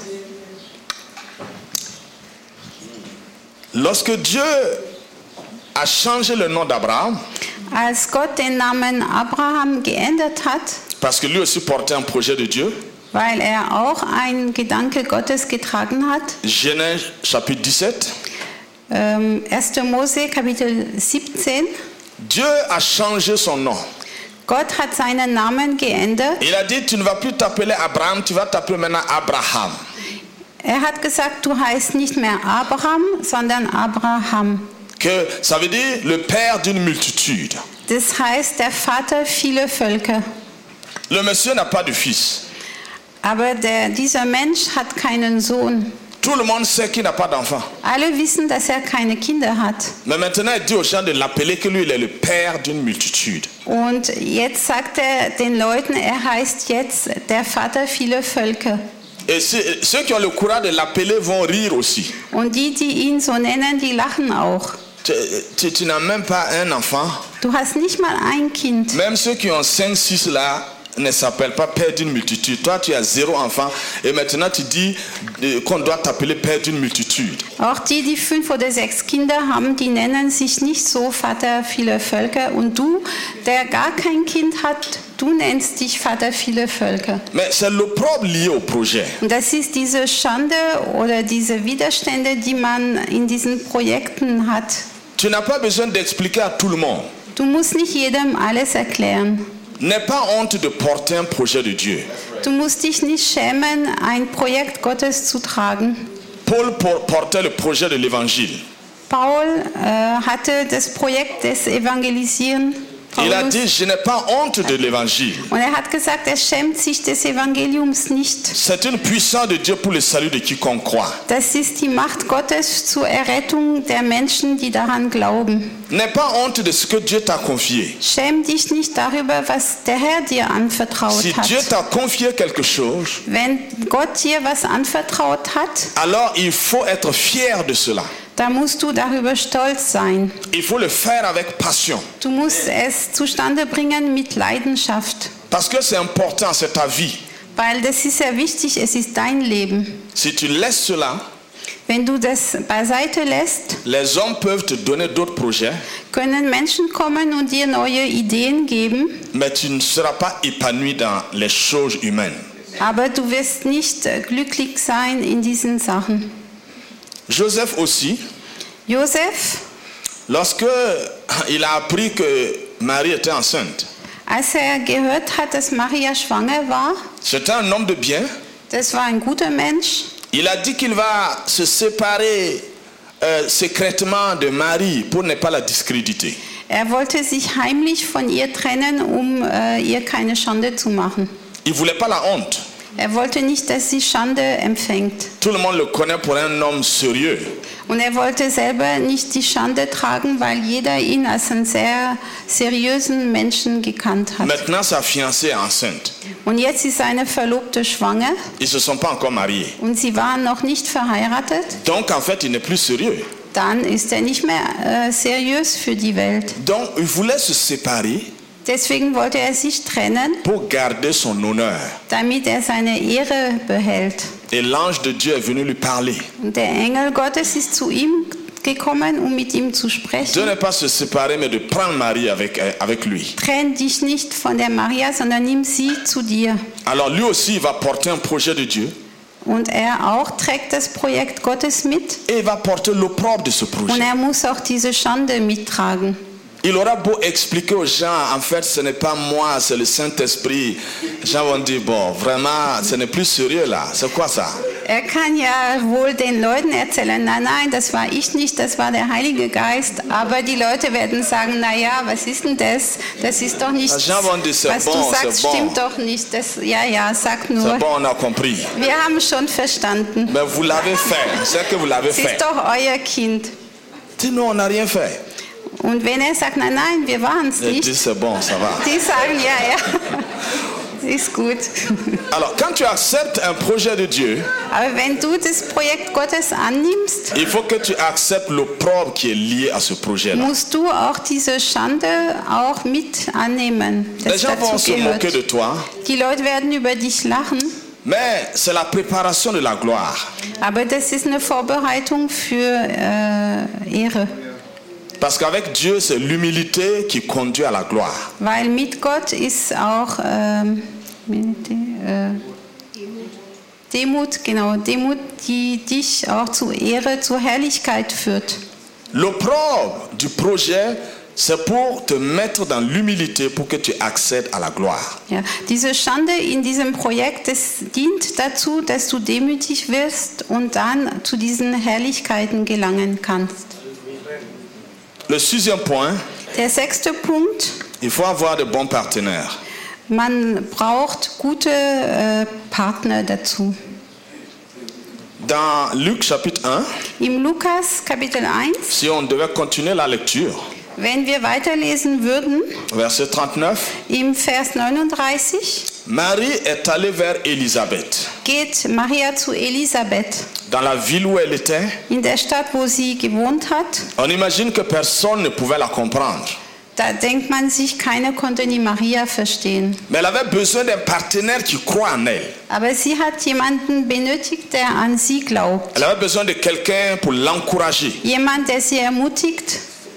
Lorsque Dieu a changé le nom d'Abraham, Als Gott den Namen Abraham geändert hat, parce que lui aussi portait un projet de Dieu, weil er auch einen Gedanke Gottes getragen hat, Genèse chapitre dix-sept, ähm, erster Mose Kapitel siebzehn, Dieu a changé son nom. Gott hat seinen Namen geändert. Il a dit, tu ne vas plus t'appeler Abraham, tu vas t'appeler maintenant Abraham. Er hat gesagt, du heißt nicht mehr Abraham, sondern Abraham. Que ça veut dire le père d'une multitude. Das heißt, der Vater vieler Völker. Le monsieur n'a pas de fils. Aber der, dieser Mensch hat keinen Sohn. Tout le monde sait qu'il n'a pas d'enfant. Alle wissen, dass er keine Kinder hat. Mais maintenant, il dit aux gens de l'appeler que lui, il est le père d'une multitude. Und jetzt sagt er den Leuten, er heißt jetzt der Vater vieler Völker. Et ceux qui ont le courage de l'appeler vont rire aussi. Und die, die ihn so nennen, die lachen auch. Tu, tu, tu n'as même pas un enfant. Du hast nicht mal ein Kind. Même ceux qui ont cinq, six là ne s'appellent pas père d'une multitude. Toi, tu as zéro enfant et maintenant tu dis qu'on doit t'appeler père d'une multitude. Auch die, die fünf oder sechs Kinder haben, die nennen sich nicht so Vater vieler Völker. Und du, der gar kein Kind hat, du nennst dich Vater vieler Völker. Mais c'est l'opprobre lié au projet. Und das ist diese Schande oder diese Widerstände, die man in diesen Projekten hat. Tu n'as pas besoin d'expliquer à tout le monde. Du musst nicht jedem alles erklären. N'aie pas honte de porter un projet de Dieu. Du musst dich nicht schämen, ein Projekt Gottes zu tragen. Paul portait le projet de l'évangile. Paul äh, hatte das Projekt des Evangelisieren. Il a dit, je n'ai pas honte de l'évangile. Und er hat gesagt, er schämt sich des Evangeliums nicht. C'est une puissance de Dieu pour le salut de quiconque croit. Das ist die Macht Gottes zur Errettung der Menschen, die daran glauben. N'aie pas honte de ce que Dieu t'a confié. Schäm dich nicht darüber, was der Herr dir anvertraut Si hat. Dieu t'a confié quelque chose, Wenn Gott dir was anvertraut hat, alors il faut être fier de cela. da musst du darüber stolz sein. Il faut le faire avec passion. Du musst es zustande bringen mit Leidenschaft. Parce que c'est important, c'est ta vie. Weil das ist sehr wichtig, es ist dein Leben. Si tu laisses cela, Wenn du das beiseite lässt, les hommes peuvent te donner d'autres projets, können Menschen kommen und dir neue Ideen geben, mais tu ne seras pas épanoui dans les choses humaines. aber du wirst nicht äh, glücklich sein in diesen Sachen. Joseph aussi, Josef, lorsque il a appris que Marie était enceinte, als er gehört hat, dass Maria schwanger war, c'était un homme de bien. das war ein guter Mensch, Il a dit qu'il va se séparer euh, secrètement de Marie pour ne pas la discréditer. er wollte sich heimlich von ihr trennen, um äh, ihr keine Schande zu machen. Il ne voulait pas la honte. Er wollte nicht, dass sie Schande empfängt. Tout le monde le connaît pour un homme sérieux. Und er wollte selber nicht die Schande tragen, weil jeder ihn als einen sehr seriösen Menschen gekannt hat. Maintenant, sa fiancée est enceinte. Und jetzt ist seine Verlobte schwanger Ils ne se sont pas encore mariés. und sie waren noch nicht verheiratet. Donc, en fait, il n'est plus sérieux. Dann ist er nicht mehr äh, seriös für die Welt. Donc, il voulait se séparer Deswegen wollte er sich trennen, pour garder son honneur. damit er seine Ehre behält. Et l'ange de Dieu est venu lui parler. Und der Engel Gottes ist zu ihm gekommen, um mit ihm zu De sprechen. ne pas se séparer, mais de prendre Marie avec, euh, avec lui. Trenn dich nicht von der Maria, sondern nimm sie zu dir. Alors, lui aussi, il va porter un projet de Dieu. Und er auch trägt das Projekt Gottes mit. Et il va porter l'opprobre de ce Und projet. er muss auch diese Schande mittragen. Il aura beau expliquer aux gens, en fait, ce n'est pas moi, c'est le Saint-Esprit. Les gens vont dire, bon, vraiment, ce n'est plus sérieux là. C'est quoi ça? Er kann ja wohl den Leuten erzählen, nein, nein, das war ich nicht, das war der Heilige Geist. Aber die Leute werden sagen, naja, was ist denn das? Das ist doch nicht, Les gens vont dire, c'est was du bon, sagst, c'est bon. stimmt doch nicht. Das, ja, ja, sag nur. C'est bon, on a compris. Wir haben schon verstanden. Mais vous l'avez fait. C'est que vous l'avez Es ist fait. doch euer Kind. Dis non, on n'a rien fait. Und wenn er sagt, nein, nein, wir waren es Il dit, nicht, c'est bon, ça va. die sagen, ja, ja, ist gut. Alors, quand tu acceptes un projet de Dieu, Aber wenn du das Projekt Gottes annimmst, il faut que tu acceptes l'opprobre qui est lié à ce projet-là. musst du auch diese Schande auch mit annehmen. Les Das gens vont dazu se moquer gehört. de toi, Die Leute werden über dich lachen, mais c'est la préparation de la gloire. aber das ist eine Vorbereitung für äh, Ehre. Parce qu'avec Dieu, c'est l'humilité qui conduit à la gloire. Weil mit Gott ist auch ähm, äh, Demut, genau, Demut, die dich auch zur Ehre, zur Herrlichkeit führt. L'opprobre du projet, c'est pour te mettre dans l'humilité pour que tu accèdes à la gloire. Ja, diese Schande in diesem Projekt, das dient dazu, dass du demütig wirst und dann zu diesen Herrlichkeiten gelangen kannst. Le sixième point, Der sechste Punkt, il faut avoir de bons partenaires. man braucht gute äh, Partner dazu. Dans Luc chapitre un, Im Lukas Kapitel eins, si on devait continuer la lecture, wenn wir weiterlesen würden, verset trente-neuf, im Vers neununddreißig, Marie est allée vers Élisabeth, geht Maria zu Elisabeth, dans la ville où elle était. in der Stadt, wo sie gewohnt hat. On imagine que personne ne pouvait la comprendre. Da denkt man sich, keiner konnte die Maria verstehen. Mais elle avait besoin d'un partenaire qui croit en elle. Aber sie hat jemanden benötigt, der an sie glaubt. Elle avait besoin de quelqu'un pour l'encourager. Jemand, der sie ermutigt.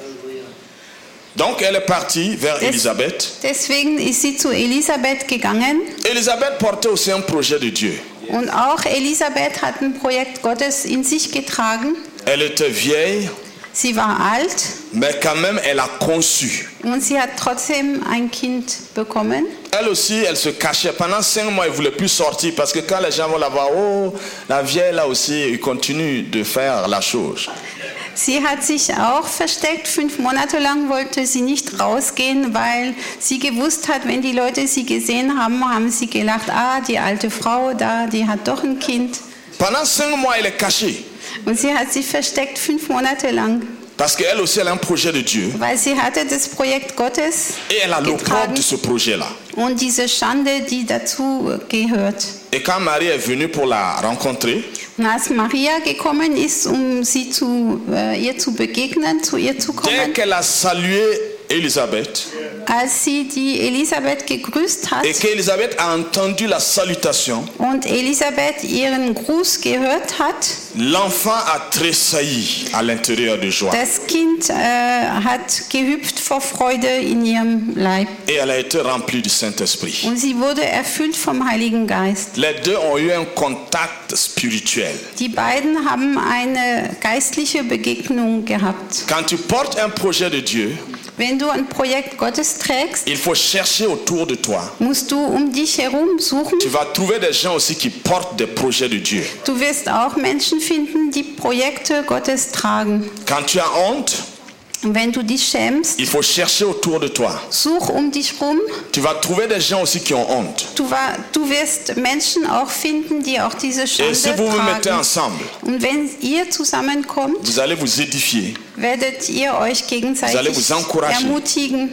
Donc elle est partie vers Des- Élisabeth. Deswegen ist sie zu Elisabeth gegangen. Élisabeth portait aussi un projet de Dieu. Und auch Elisabeth hat ein Projekt Gottes in sich getragen. Elle était vieille, Sie war alt mais quand même elle a conçu. und sie hat trotzdem ein Kind bekommen. Elle aussi, elle se cachait. Pendant cinq mois, elle ne voulait plus sortir parce que quand les gens vont la voir, oh, la vieille là aussi, il continue de faire la chose. Sie hat sich auch versteckt. Fünf Monate lang wollte sie nicht rausgehen, weil sie gewusst hat, wenn die Leute sie gesehen haben, haben sie gelacht, ah, die alte Frau da, die hat doch ein Kind. Pendant cinq mois, elle est cachée. Und sie hat sich versteckt fünf Monate lang, Parce qu'elle aussi, elle a un projet de Dieu. weil sie hatte das Projekt Gottes Et elle a l'opprobre getragen de ce projet-là. und diese Schande, die dazu gehört. Et quand Marie est venue pour la rencontrer, Und als Maria gekommen ist, um sie zu, äh, ihr zu begegnen, zu ihr zu dès kommen, qu'elle a salué Élisabeth, als sie die Elisabeth gegrüßt hat et qu'Élisabeth a entendu la salutation, und Elisabeth ihren Gruß gehört hat, l'enfant a tressailli à l'intérieur de joie. das Kind äh, hat gehüpft vor Freude in ihrem Leib Et elle a été remplie du Saint-Esprit. und sie wurde erfüllt vom Heiligen Geist. Les deux ont eu un contact spirituel. Die beiden haben eine geistliche Begegnung gehabt. Quand tu portes un projet de Dieu, Wenn du ein Projekt Gottes trägst, il faut chercher autour de toi. musst du um dich herum suchen. Tu vas trouver des gens aussi qui portent des projets de Dieu. Du wirst auch Menschen finden, die Projekte Gottes tragen. Quand tu as honte, Und wenn du dich schämst, il faut chercher autour de toi. such um dich rum. Tu vas trouver des gens aussi qui ont honte. Du, wa- du wirst Menschen auch finden, die auch diese Et si Schande vous vous mettez tragen. ensemble, Und wenn ihr zusammenkommt, vous allez vous édifier werdet ihr euch Vous allez gegenseitig vous encourager. ermutigen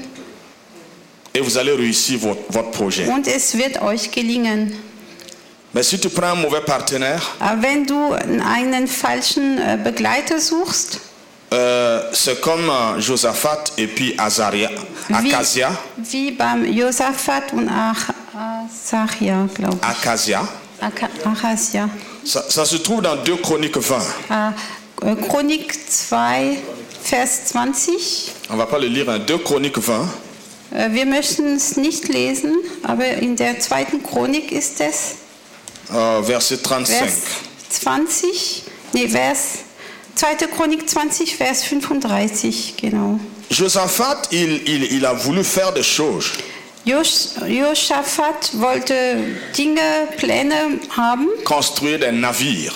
et vous allez réussir votre, votre projet. und es wird euch gelingen. Mais si tu prends un mauvais partenaire, Aber wenn du einen falschen äh, Begleiter suchst, euh, c'est comme euh, Josaphat et puis Azaria, wie, Acasia, wie beim Josaphat und Ach- Asachia, glaube ich. Acasia. Aka- Achasia. Ça, ça se trouve dans deux Chroniques vingt. Ah, äh, Chronik zwei, Vers zwanzig. On ne va pas le lire, hein. deux Chroniques vingt. Äh, Wir möchten es nicht lesen, aber in der zweiten Chronik ist es Euh, verset trente-cinq. Vers zwanzig, nee, Vers, zweite Chronik zwanzig, Vers fünfunddreißig, genau. Josaphat, il, il, il a voulu faire des choses. Jos- Josaphat wollte Dinge, Pläne haben. Construire des navires.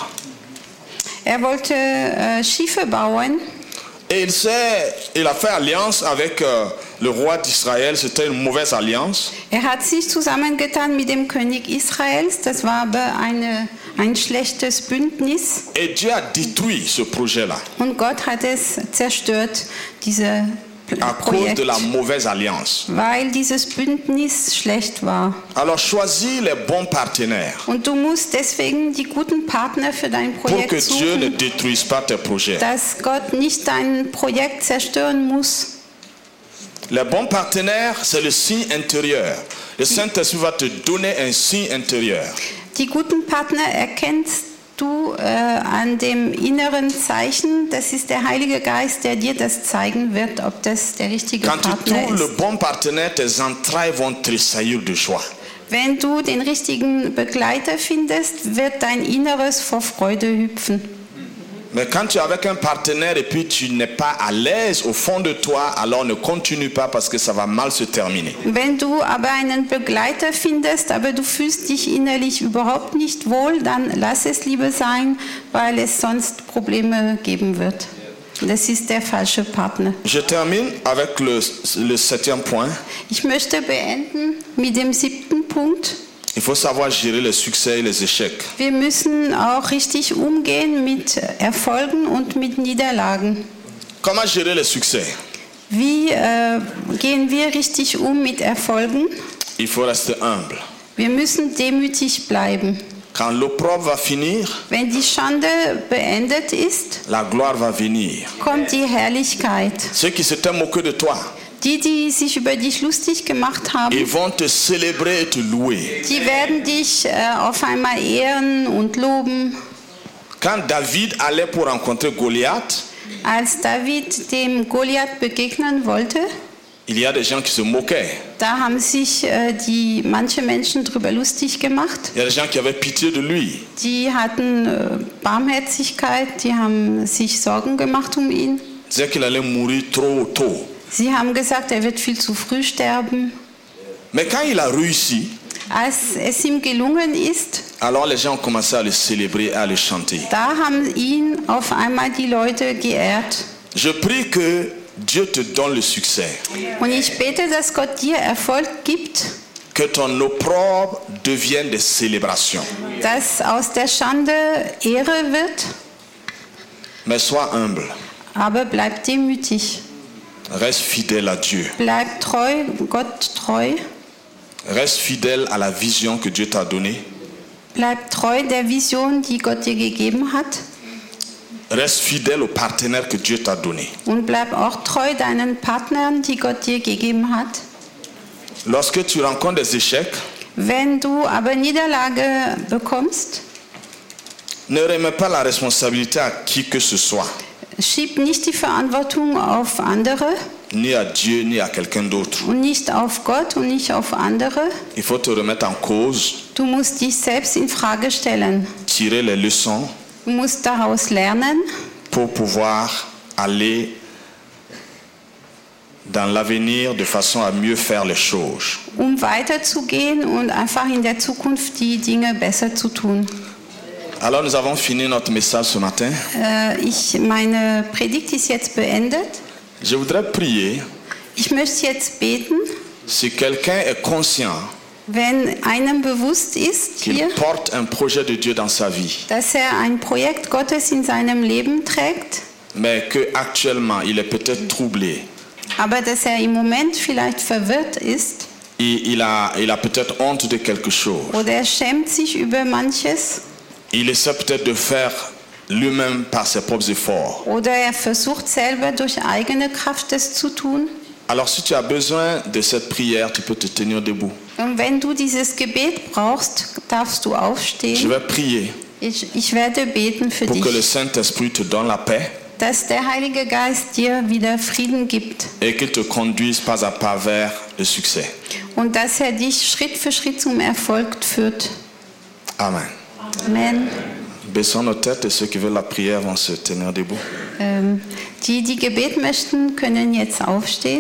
Er wollte äh, Schiffe bauen. Et il, s'est, il a fait alliance avec euh, le roi d'Israël. C'était une mauvaise alliance. Er hat sich zusammengetan mit dem König Israels. Das war aber eine, ein schlechtes Bündnis. Et Dieu a détruit ce projet-là Und Gott hat es zerstört, diese P- à cause Projekt, de la mauvaise alliance. weil dieses Bündnis schlecht war. Alors choisis les bons partenaires Und du musst deswegen die guten Partner für dein pour que Projekt Dieu ne suchen, détruise pas tes projets. dass Gott nicht dein Projekt zerstören muss. Les bons partenaires, c'est le signe intérieur. Le Saint-Esprit va te donner un signe intérieur. Die guten Partner erkennst du äh, an dem inneren Zeichen. Das ist der Heilige Geist, der dir das zeigen wird, ob das der richtige Quand tu Partner trouves le ist. bon partenaire, tes entrailles vont tressaillir de joie. Wenn du den richtigen Begleiter findest, wird dein Inneres vor Freude hüpfen. Mais quand tu es avec un partenaire et puis tu n'es pas à l'aise au fond de toi, alors ne continue pas parce que ça va mal se terminer. Wenn du aber einen Begleiter findest, aber du fühlst dich innerlich überhaupt nicht wohl, dann lass es lieber sein, weil es sonst Probleme geben wird. Das ist der falsche Partner. Je termine avec le, le septième point. Ich möchte beenden mit dem siebten Punkt. Il faut savoir gérer les succès et les échecs. Wir müssen auch richtig umgehen mit Erfolgen und mit Niederlagen. Comment gérer les succès? Wie äh, gehen wir richtig um mit Erfolgen? Il faut rester humble. Wir müssen demütig bleiben. Quand l'opprobre va finir, Wenn die Schande beendet ist, la gloire va venir. kommt die Herrlichkeit. Ceux qui s'étaient moqués de toi, Die, die sich über dich lustig gemacht haben, ils vont te célébrer et te louer. die werden dich äh, auf einmal ehren und loben. Quand David allait pour rencontrer Goliath, Als David dem Goliath begegnen wollte, il y a des gens qui se moquaient. da haben sich äh, die manche Menschen drüber lustig gemacht. Il y a des gens qui avaient pitié de lui. Die hatten äh, Barmherzigkeit, die haben sich Sorgen gemacht um ihn. Ils disaient qu'il allait mourir trop tôt. Sie haben gesagt, er wird viel zu früh sterben. Mais quand il a réussi, Als es ihm gelungen ist, alors les gens ont commencé à le célébrer, à le chanter. da haben ihn auf einmal die Leute geehrt. Je prie que Dieu te donne le succès. Und ich bete, dass Gott dir Erfolg gibt, Que ton opprobre devienne des célébrations. dass aus der Schande Ehre wird, Mais sois humble. aber bleib demütig. Reste fidèle à Dieu. Bleib treu, Gott treu. Reste fidèle à la vision que Dieu t'a donnée. Bleib treu der Vision, die Gott dir gegeben hat. Reste fidèle au partenaire que Dieu t'a donné. Und bleib auch treu deinen Partnern, die Gott dir gegeben hat. Lorsque tu rencontres des échecs, Wenn du aber Niederlage bekommst, ne remets pas la responsabilité à qui que ce soit, schieb nicht die Verantwortung auf andere ni à Dieu, ni à quelqu'un d'autre. und nicht auf Gott und nicht auf andere. Il faut te remettre en cause, Du musst dich selbst in Frage stellen. tirer les leçons Du musst daraus lernen, pour pouvoir aller dans l'avenir de façon à mieux faire les choses. um weiterzugehen und einfach in der Zukunft die Dinge besser zu tun. Alors nous avons fini notre message ce matin. Äh, ich, meine Predigt ist jetzt beendet. Je voudrais prier Ich möchte jetzt beten, si quelqu'un est conscient wenn einem bewusst ist qu'il hier, porte un projet de Dieu dans sa vie, dass er ein Projekt Gottes in seinem Leben trägt, mais qu'actuellement il est peut-être troublé. aber dass er im Moment vielleicht verwirrt ist Il, il a, il a peut-être honte de quelque chose. oder er schämt sich über manches Il essaie peut-être de faire lui-même par ses propres efforts. oder er versucht selber durch eigene Kraft es zu tun. Alors si tu as besoin de cette prière, tu peux te tenir debout. Und wenn du dieses Gebet brauchst, darfst du Je aufstehen. vais prier Ich, ich werde beten für pour que le dich, Saint-Esprit te donne la paix dass der Heilige Geist dir wieder Frieden gibt et qu'il te conduise pas à pas vers le succès. und dass er dich Schritt für Schritt zum Erfolg führt. Amen. Amen. Baissons nos têtes et ceux qui veulent la prière vont se tenir debout. Ähm, die, die Gebet möchten, können jetzt aufstehen.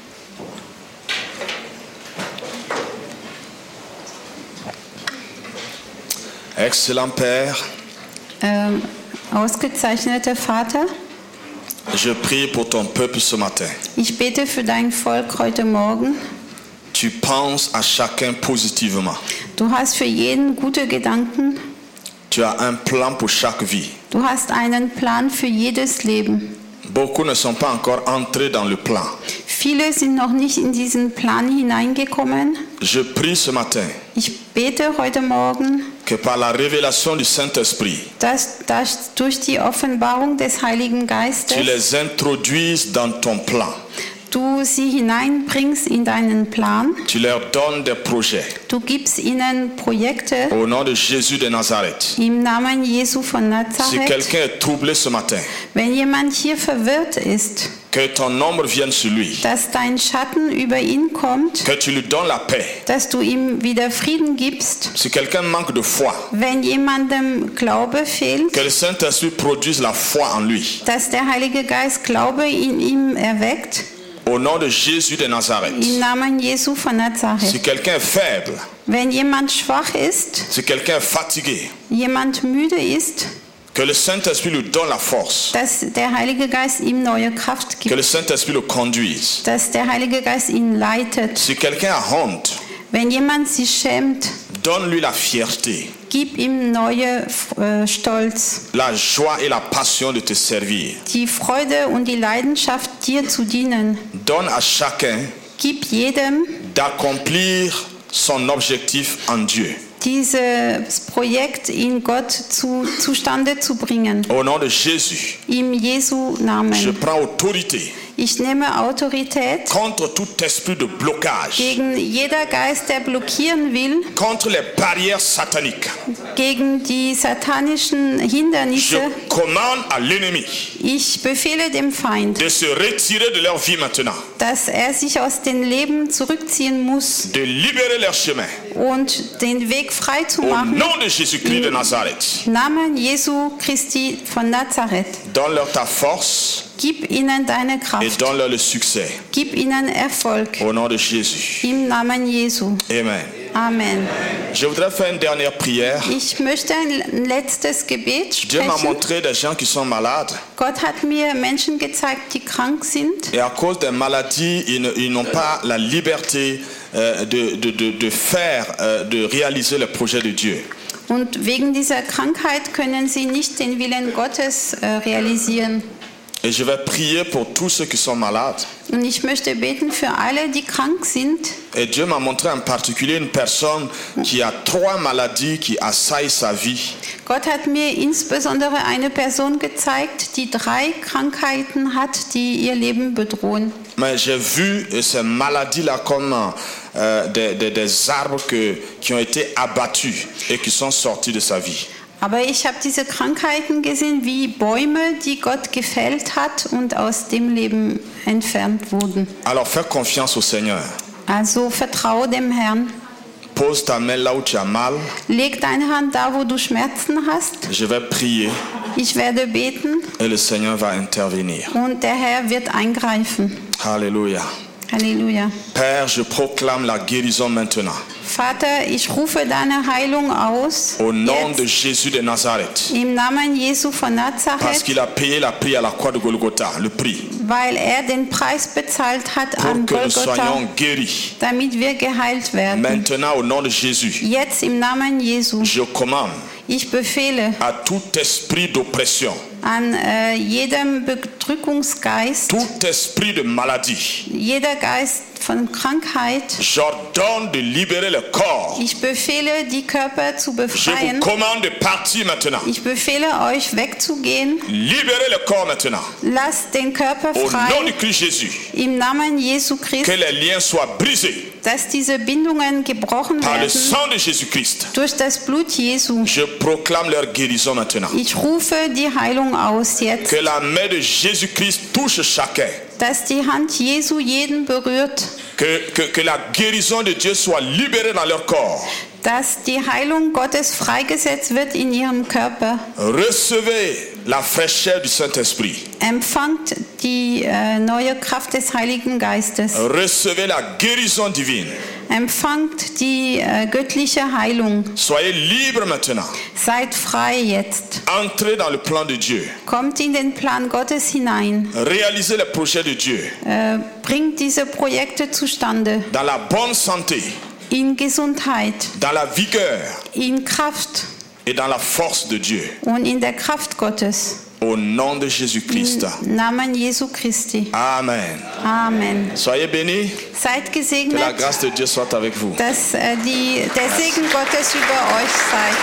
Excellent Père, Ähm, ausgezeichneter Vater, je prie pour ton peuple ce matin. ich bete für dein Volk heute Morgen. Tu penses à chacun positivement. Du hast für jeden gute Gedanken. Tu as un plan pour chaque vie. Du hast einen Plan für jedes Leben. Beaucoup ne sont pas encore entrés dans le plan. Viele sind noch nicht in diesen Plan hineingekommen. Je prie ce matin Ich bete heute Morgen, que par la révélation du Saint-Esprit, dass, dass durch die Offenbarung des Heiligen tu Geistes les introduises dans ton plan. du sie hineinbringst in deinen Plan. Tu leur donnes des projets. Du gibst ihnen Projekte Au nom de Jésus de Nazareth. im Namen Jesu von Si Nazareth. quelqu'un est troublé ce matin, Wenn jemand hier verwirrt ist, que ton ombre vienne sur lui. dass dein Schatten über ihn kommt, Que tu lui donnes la paix. dass du ihm wieder Frieden gibst. Si quelqu'un manque de foi, Wenn jemandem Glaube fehlt, que le Saint-Esprit produise la foi en lui. dass der Heilige Geist Glaube in ihm erweckt. Au nom de Jésus de Nazareth. Im Namen Jesu von Si Nazareth. quelqu'un est faible, Wenn jemand schwach ist, si quelqu'un est fatigué, jemand müde ist, que le Saint-Esprit lui donne la force. dass der Heilige Geist ihm neue Kraft Que le gibt. Saint-Esprit le conduise. Dass der Heilige Geist ihn leitet. Si quelqu'un a honte, Wenn jemand sich schämt, Donne-lui la fierté, Gib ihm neue äh, Stolz, la joie et la passion de te servir. die Freude und die Leidenschaft, dir zu dienen. Donne à chacun Gib jedem d'accomplir son objectif en Dieu. dieses Projekt in Gott zu, zustande zu bringen. Au nom de Jésus, Im Jesu je Namen. prends autorité Ich nehme Autorität contre tout esprit de blocage, gegen jeder Geist, der blockieren will, contre les barrières sataniques. gegen die satanischen Je Hindernisse. commande à l'ennemi Ich befehle dem Feind, de se retirer de leur vie maintenant, dass er sich aus dem Leben zurückziehen muss de libérer leur chemin. und den Weg frei zu Au machen. nom de Jésus-Christ de Nazareth, Im Namen Jesu Christi von Nazareth. donne-leur ta force Gib ihnen deine et Kraft. donne-leur le succès. Gib ihnen Erfolg. Au nom de Jésus. Im Namen Jesu. Amen. Amen. Je voudrais faire une dernière prière. Ich möchte ein letztes Gebet Dieu m'a sprechen. montré des gens qui sont malades Gott hat mir Menschen gezeigt, die krank sind. et à cause des maladies, ils ne- ils n'ont pas la liberté euh, de, de, de, de faire, euh, de réaliser le projet de Dieu. Und wegen dieser Krankheit können sie nicht den Willen Gottes äh, realisieren. Et je vais prier pour tous ceux qui sont malades. Und ich möchte beten für alle, die krank sind. Et Dieu m'a montré en particulier une personne qui a trois maladies qui assaillent sa vie. Gott hat mir insbesondere eine Person gezeigt, die drei Krankheiten hat, die ihr Leben bedrohen. Mais j'ai vu euh, ces maladies-là comme euh, des, des- des arbres que- qui ont été abattus et qui sont sortis de sa vie. Aber ich habe diese Krankheiten gesehen wie Bäume, die Gott gefällt hat und aus dem Leben entfernt wurden. Alors fais confiance au Seigneur. Also vertraue dem Herrn. Pose ta main là où tu as mal. Leg deine Hand da, wo du Schmerzen hast. Je vais prier Ich werde beten et le Seigneur va intervenir. und der Herr wird eingreifen. Alléluia. Halleluja. Père, je proclame la guérison maintenant. Vater, ich rufe deine Heilung aus. Au nom Jetzt, de Jésus de Nazareth. im Namen Jesu von Parce Nazareth, qu'il a payé la prix à la croix de Golgotha, le prix, weil er den Preis bezahlt hat pour am que nous Golgotha, soyons guéris. damit wir geheilt werden. Maintenant, au nom de Jésus, Jetzt im Namen Jesu. je commande Ich befehle à tout esprit d'oppression, an äh, jedem Bedrückungsgeist, tout esprit de maladie, jeder Geist von Krankheit, j'ordonne de libérer le corps. ich befehle, die Körper zu Je vous befreien. commande de partir maintenant. Ich befehle euch wegzugehen. Libérez le corps maintenant. Lasst den Körper Au nom du frei Christ Jésus, im Namen Jesu que Christi, les liens soient brisés dass diese Bindungen gebrochen par le werden sang de Jésus-Christ. durch das Blut Jesu. Je proclame leur guérison maintenant. Ich rufe die Heilung aus jetzt, Que la main de Jésus-Christ touche chacun. dass die Hand Jesu jeden berührt, Que, que, que la guérison de Dieu soit libérée dans leur corps. dass die Heilung Gottes freigesetzt wird in ihrem Körper. Recevez la fraîcheur du Saint-Esprit. Empfangt die äh, neue Kraft des Heiligen Geistes. Recevez la guérison divine. Empfangt die äh, göttliche Heilung. Soyez libres maintenant. Seid frei jetzt. Entrez dans le plan de Dieu. Kommt in den Plan Gottes hinein. Réalisez les projets de Dieu. Äh, bringt diese Projekte zustande. Dans la bonne santé, In Gesundheit, dans la vigueur in Kraft et dans la force de Dieu. und in der Kraft Gottes. Au nom de Jésus-Christ. Im Namen Jesu Christi. Amen. Amen. Soyez bénis. Seid Que la gesegnet, grâce de Dieu soit avec vous. dass äh, die, der Segen Gottes über euch sei.